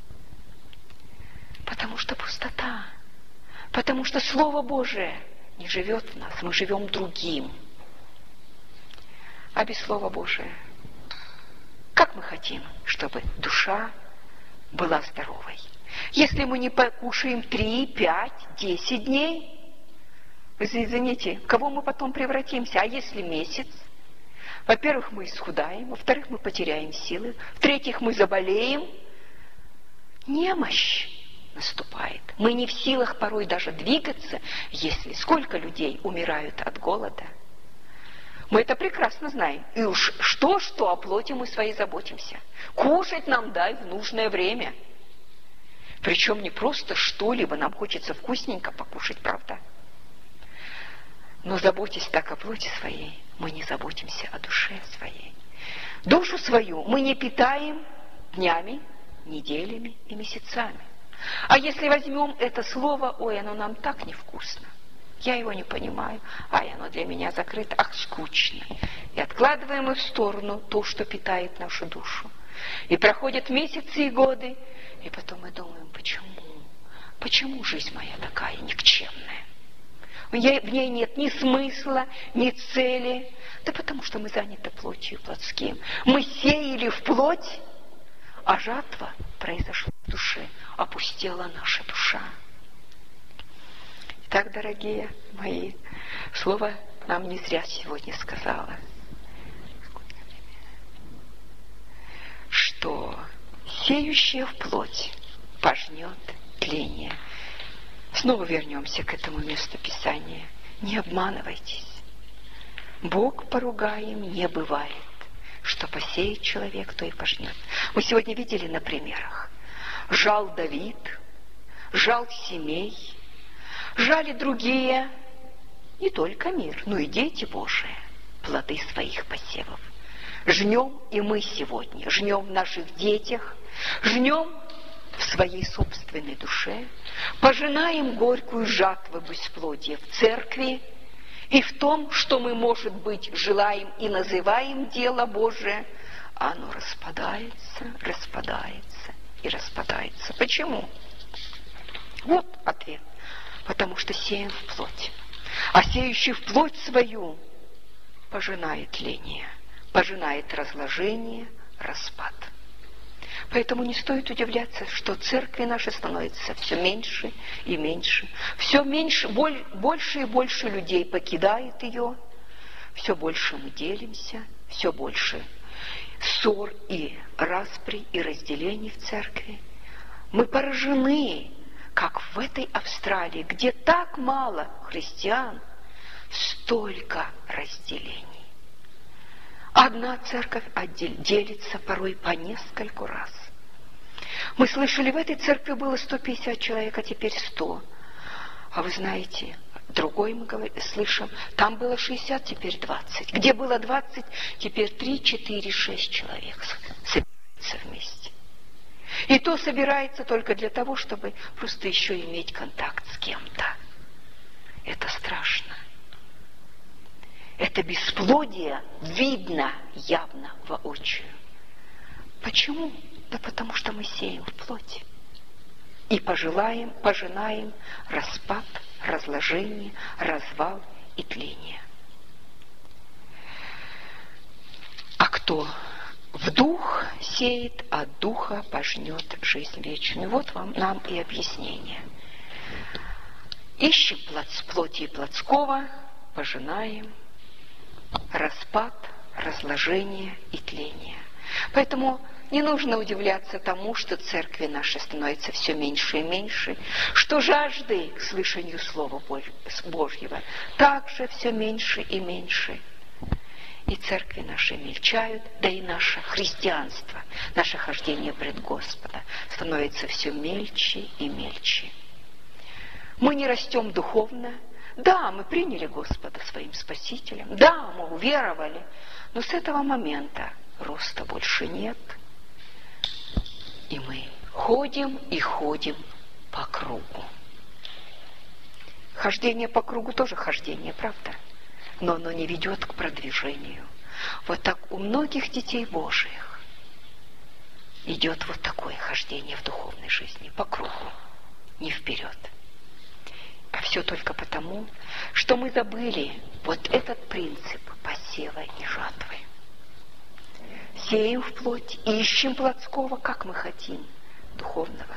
Потому что пустота. Потому что Слово Божие не живет в нас, мы живем другим. А без Слова Божия, как мы хотим, чтобы душа была здоровой? Если мы не покушаем 3, 5, 10 дней, вы извините, в кого мы потом превратимся? А если месяц? Во-первых, мы исхудаем, во-вторых, мы потеряем силы, в-третьих, мы заболеем. Немощь наступает. Мы не в силах порой даже двигаться, если сколько людей умирают от голода. Мы это прекрасно знаем. И уж что о плоти мы своей заботимся. Кушать нам дай в нужное время. Причем не просто что-либо, нам хочется вкусненько покушать, правда? Но заботясь так о плоти своей, мы не заботимся о душе своей. Душу свою мы не питаем днями, неделями и месяцами. А если возьмем это слово, ой, оно нам так невкусно. Я его не понимаю, оно для меня закрыто, ах, скучно. И откладываем мы в сторону то, что питает нашу душу. И проходят месяцы и годы, и потом мы думаем, почему? Почему жизнь моя такая никчемная? В ней нет ни смысла, ни цели. Да потому что мы заняты плотью и плотским. Мы сеяли в плоть, а жатва произошла в душе, опустела наша душа. Итак, дорогие мои, слово нам не зря сегодня сказала, что сеющее в плоть пожнет тление. Снова вернемся к этому месту Писания. Не обманывайтесь. Бог поругаем не бывает. Что посеет человек, то и пожнет. Мы сегодня видели на примерах. Жал Давид, жал Семей, жали другие, не только мир, но и дети Божии, плоды своих посевов. Жнем и мы сегодня, жнем в наших детях, жнем в своей собственной душе, пожинаем горькую жатву бесплодия в церкви и в том, что мы, может быть, желаем и называем дело Божие, оно распадается, распадается и распадается. Почему? Вот ответ. Потому что сеем в плоть. А сеющий в плоть свою пожинает тление, пожинает разложение, распад. Поэтому не стоит удивляться, что церкви наши становятся все меньше и меньше. Все меньше, больше и больше людей покидает ее. Все больше мы делимся, все больше ссор и распри и разделений в церкви. Мы поражены, как в этой Австралии, где так мало христиан, столько разделений. Одна церковь делится порой по нескольку раз. Мы слышали, в этой церкви было 150 человек, а теперь 100. А вы знаете, другой мы слышим, там было 60, теперь 20. Где было 20, теперь 3, 4, 6 человек собираются вместе. И то собирается только для того, чтобы просто еще иметь контакт с кем-то. Это страшно. Это бесплодие видно явно воочию. Почему? Да потому что мы сеем в плоти. И пожинаем распад, разложение, развал и тление. А кто в дух сеет, от духа пожнет жизнь вечную. Вот нам и объяснение. Ищем плоти и плотского, пожинаем распад, разложение и тление. Поэтому не нужно удивляться тому, что церкви наши становятся все меньше и меньше, что жажды к слышанию Слова Божьего также все меньше и меньше. И церкви наши мельчают, да и наше христианство, наше хождение пред Господа становится все мельче и мельче. Мы не растем духовно. Да, мы приняли Господа своим Спасителем. Да, мы уверовали. Но с этого момента роста больше нет. И мы ходим и ходим по кругу. Хождение по кругу тоже хождение, правда? Но оно не ведет к продвижению. Вот так у многих детей Божьих идет вот такое хождение в духовной жизни, по кругу, не вперед. А все только потому, что мы забыли вот этот принцип посева и жатвы. Сеем в плоть, ищем плотского, как мы хотим, духовного.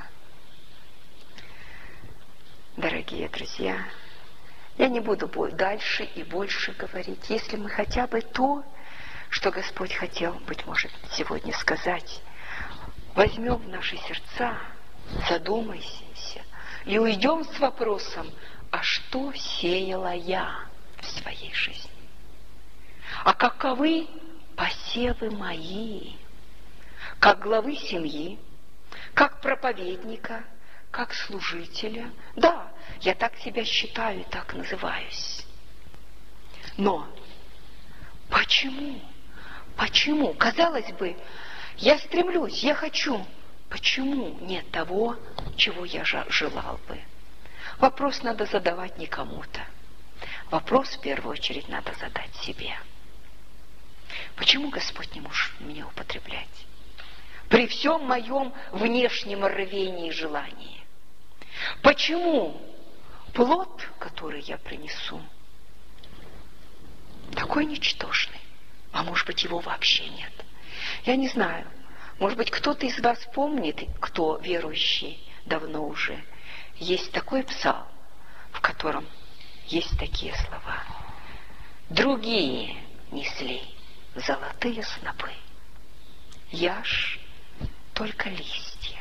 Дорогие друзья, я не буду дальше и больше говорить. Если мы хотя бы то, что Господь хотел, быть может, сегодня сказать, возьмем в наши сердца, задумайся и уйдем с вопросом, а что сеяла я в своей жизни? А каковы посевы мои, как главы семьи, как проповедника, как служителя? Да, я так себя считаю и так называюсь. Но почему? Почему? Казалось бы, я стремлюсь, я хочу. Почему нет того, чего я желал бы? Вопрос надо задавать не кому-то. Вопрос в первую очередь надо задать себе. Почему Господь не может меня употреблять? при всем моем внешнем рвении и желании? Почему плод, который я принесу, такой ничтожный? А может быть, его вообще нет? Я не знаю. Может быть, кто-то из вас помнит, кто верующий давно уже. Есть такой псалм, в котором есть такие слова. Другие несли золотые снопы. Я ж только листья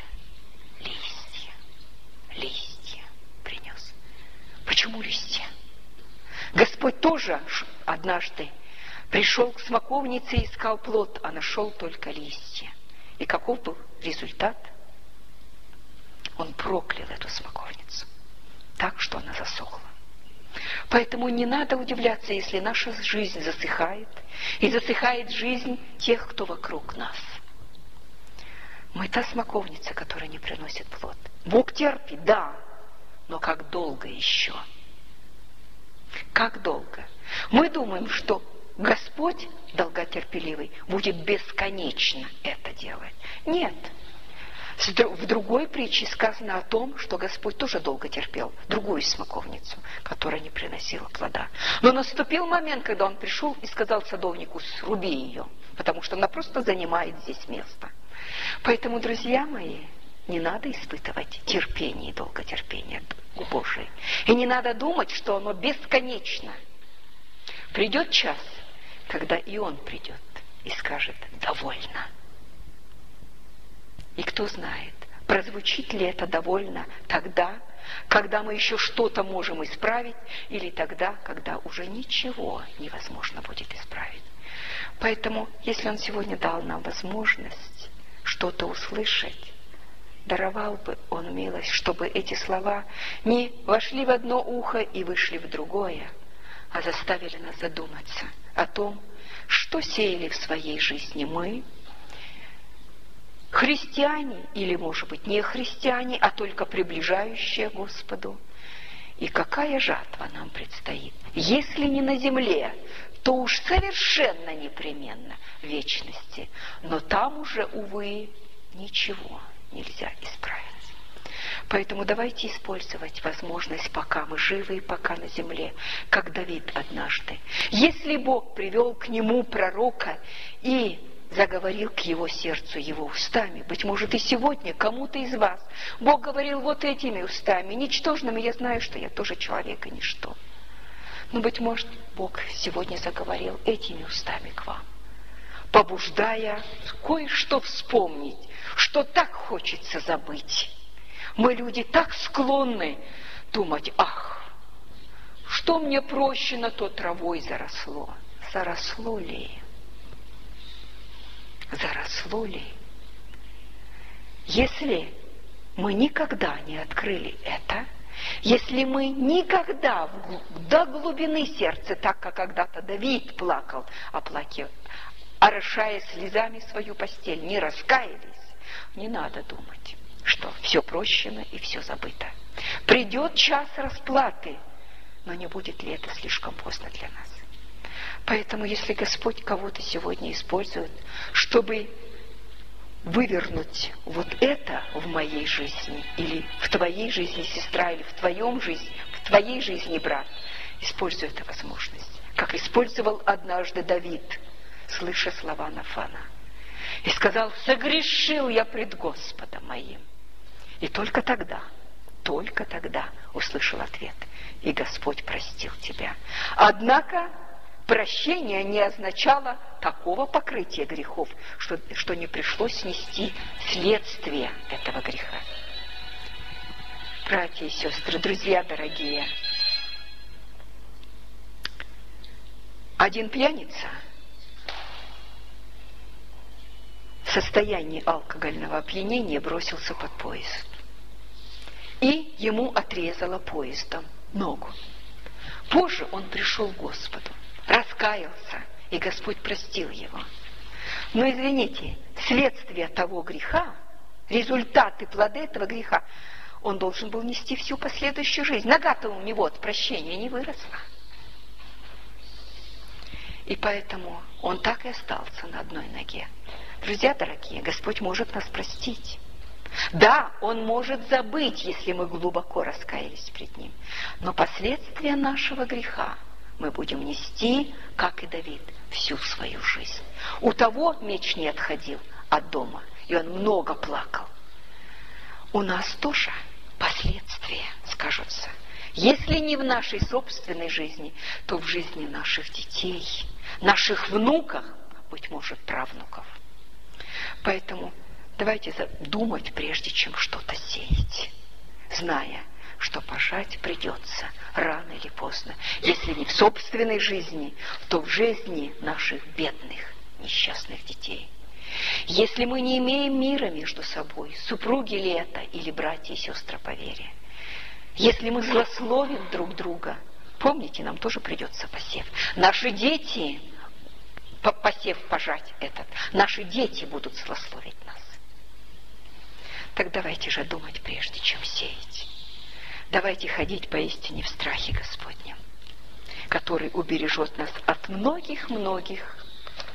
принес. Почему листья? Господь тоже однажды пришел к смоковнице и искал плод, а нашел только листья. И каков был результат? Он проклял эту смоковницу так, что она засохла. Поэтому не надо удивляться, если наша жизнь засыхает, и засыхает жизнь тех, кто вокруг нас. Мы та смоковница, которая не приносит плод. Бог терпит, да, но как долго еще? Как долго? Мы думаем, что Господь, долготерпеливый, будет бесконечно это делать. Нет. В другой притче сказано о том, что Господь тоже долго терпел другую смоковницу, которая не приносила плода. Но наступил момент, когда он пришел и сказал садовнику: сруби ее, потому что она просто занимает здесь место. Поэтому, друзья мои, не надо испытывать терпение и долготерпение Божие. И не надо думать, что оно бесконечно. Придет час, когда и он придет и скажет: довольно. И кто знает, прозвучит ли это довольно тогда, когда мы еще что-то можем исправить, или тогда, когда уже ничего невозможно будет исправить. Поэтому, если Он сегодня дал нам возможность что-то услышать, даровал бы Он милость, чтобы эти слова не вошли в одно ухо и вышли в другое, а заставили нас задуматься о том, что сеяли в своей жизни мы, христиане или, может быть, не христиане, а только приближающие к Господу. И какая жатва нам предстоит? Если не на земле, то уж совершенно непременно в вечности. Но там уже, увы, ничего нельзя исправить. Поэтому давайте использовать возможность, пока мы живы и пока на земле, как Давид однажды. Если Бог привел к нему пророка и заговорил к его сердцу его устами, быть может, и сегодня кому-то из вас Бог говорил вот этими устами, ничтожными, я знаю, что я тоже человек и ничто. Но, быть может, Бог сегодня заговорил этими устами к вам, побуждая кое-что вспомнить, что так хочется забыть. Мы, люди, так склонны думать: ах, что мне прощено, то травой заросло. Заросло ли? Заросло ли? Если мы никогда не открыли это, если мы никогда до глубины сердца, так как когда-то Давид плакал, орошая слезами свою постель, не раскаялись, не надо думать, что все прощено и все забыто. Придет час расплаты, но не будет ли это слишком поздно для нас? Поэтому, если Господь кого-то сегодня использует, чтобы вывернуть вот это в моей жизни, или в твоей жизни, сестра, или в твоей жизни, брат, используй эту возможность, как использовал однажды Давид, слыша слова Нафана. И сказал: согрешил я пред Господом моим. И только тогда услышал ответ: и Господь простил тебя. Однако прощение не означало такого покрытия грехов, что не пришлось нести следствие этого греха. Братья и сестры, друзья дорогие, один пьяница в состоянии алкогольного опьянения бросился под поезд. И ему отрезало поездом ногу. Позже он пришел к Господу, раскаялся, и Господь простил его. Но, извините, следствие того греха, результаты, плоды этого греха, он должен был нести всю последующую жизнь. Нога-то у него от прощения не выросла. И поэтому он так и остался на одной ноге. Друзья дорогие, Господь может нас простить. Да, Он может забыть, если мы глубоко раскаялись пред Ним. Но последствия нашего греха мы будем нести, как и Давид, всю свою жизнь. У того меч не отходил от дома, и он много плакал. У нас тоже последствия скажутся. Если не в нашей собственной жизни, то в жизни наших детей, наших внуков, быть может, правнуков. Поэтому давайте думать, прежде чем что-то сеять, зная, что пожать придется рано или поздно. Если не в собственной жизни, то в жизни наших бедных, несчастных детей. Если мы не имеем мира между собой, супруги ли это или братья и сестры по вере, если мы злословим друг друга, помните, нам тоже придется посев. Наши дети, посев пожать этот, наши дети будут злословить нас. Так давайте же думать, прежде чем сеять. Давайте ходить поистине в страхе Господнем, который убережет нас от многих-многих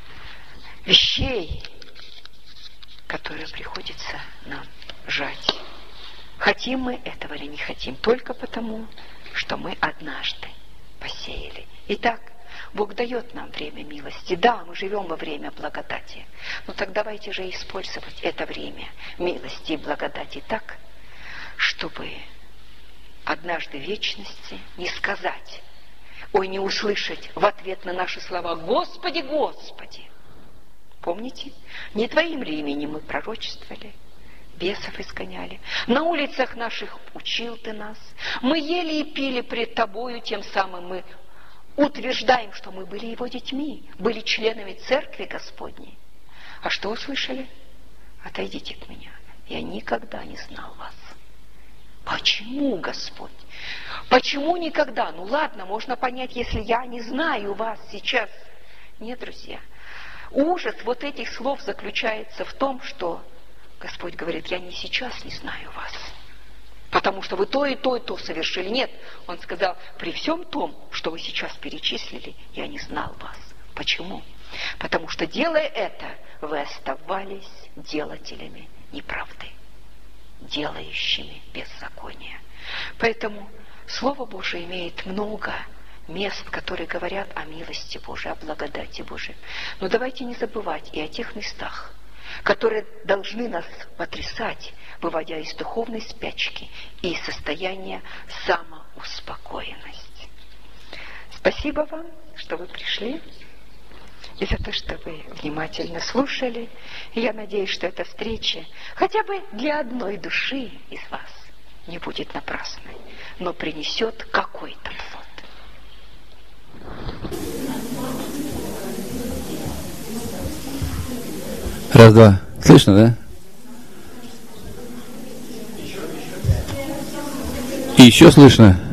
вещей, которые приходится нам жать. Хотим мы этого или не хотим, только потому, что мы однажды посеяли. Итак, Бог дает нам время милости. Да, мы живем во время благодати, но так давайте же использовать это время милости и благодати так, чтобы однажды в вечности не сказать, не услышать в ответ на наши слова «Господи, Господи!» Помните? Не Твоим ли именем мы пророчествовали, бесов изгоняли, на улицах наших учил Ты нас, мы ели и пили пред Тобою, тем самым мы утверждаем, что мы были Его детьми, были членами Церкви Господней. А что услышали? Отойдите от меня, я никогда не знал вас. Почему, Господь? Почему никогда? Ну ладно, можно понять, если я не знаю вас сейчас. Нет, друзья. Ужас вот этих слов заключается в том, что Господь говорит, я не сейчас не знаю вас, потому что вы то и то, и то совершили. Нет, Он сказал, при всем том, что вы сейчас перечислили, я не знал вас. Почему? Потому что, делая это, вы оставались делателями неправды, делающими беззаконие. Поэтому Слово Божие имеет много мест, которые говорят о милости Божией, о благодати Божией. Но давайте не забывать и о тех местах, которые должны нас потрясать, выводя из духовной спячки и из состояния самоуспокоенности. Спасибо вам, что вы пришли, и за то, что вы внимательно слушали. И я надеюсь, что эта встреча хотя бы для одной души из вас не будет напрасной, но принесет какой-то плод. Раз, два. Слышно, да? И еще слышно.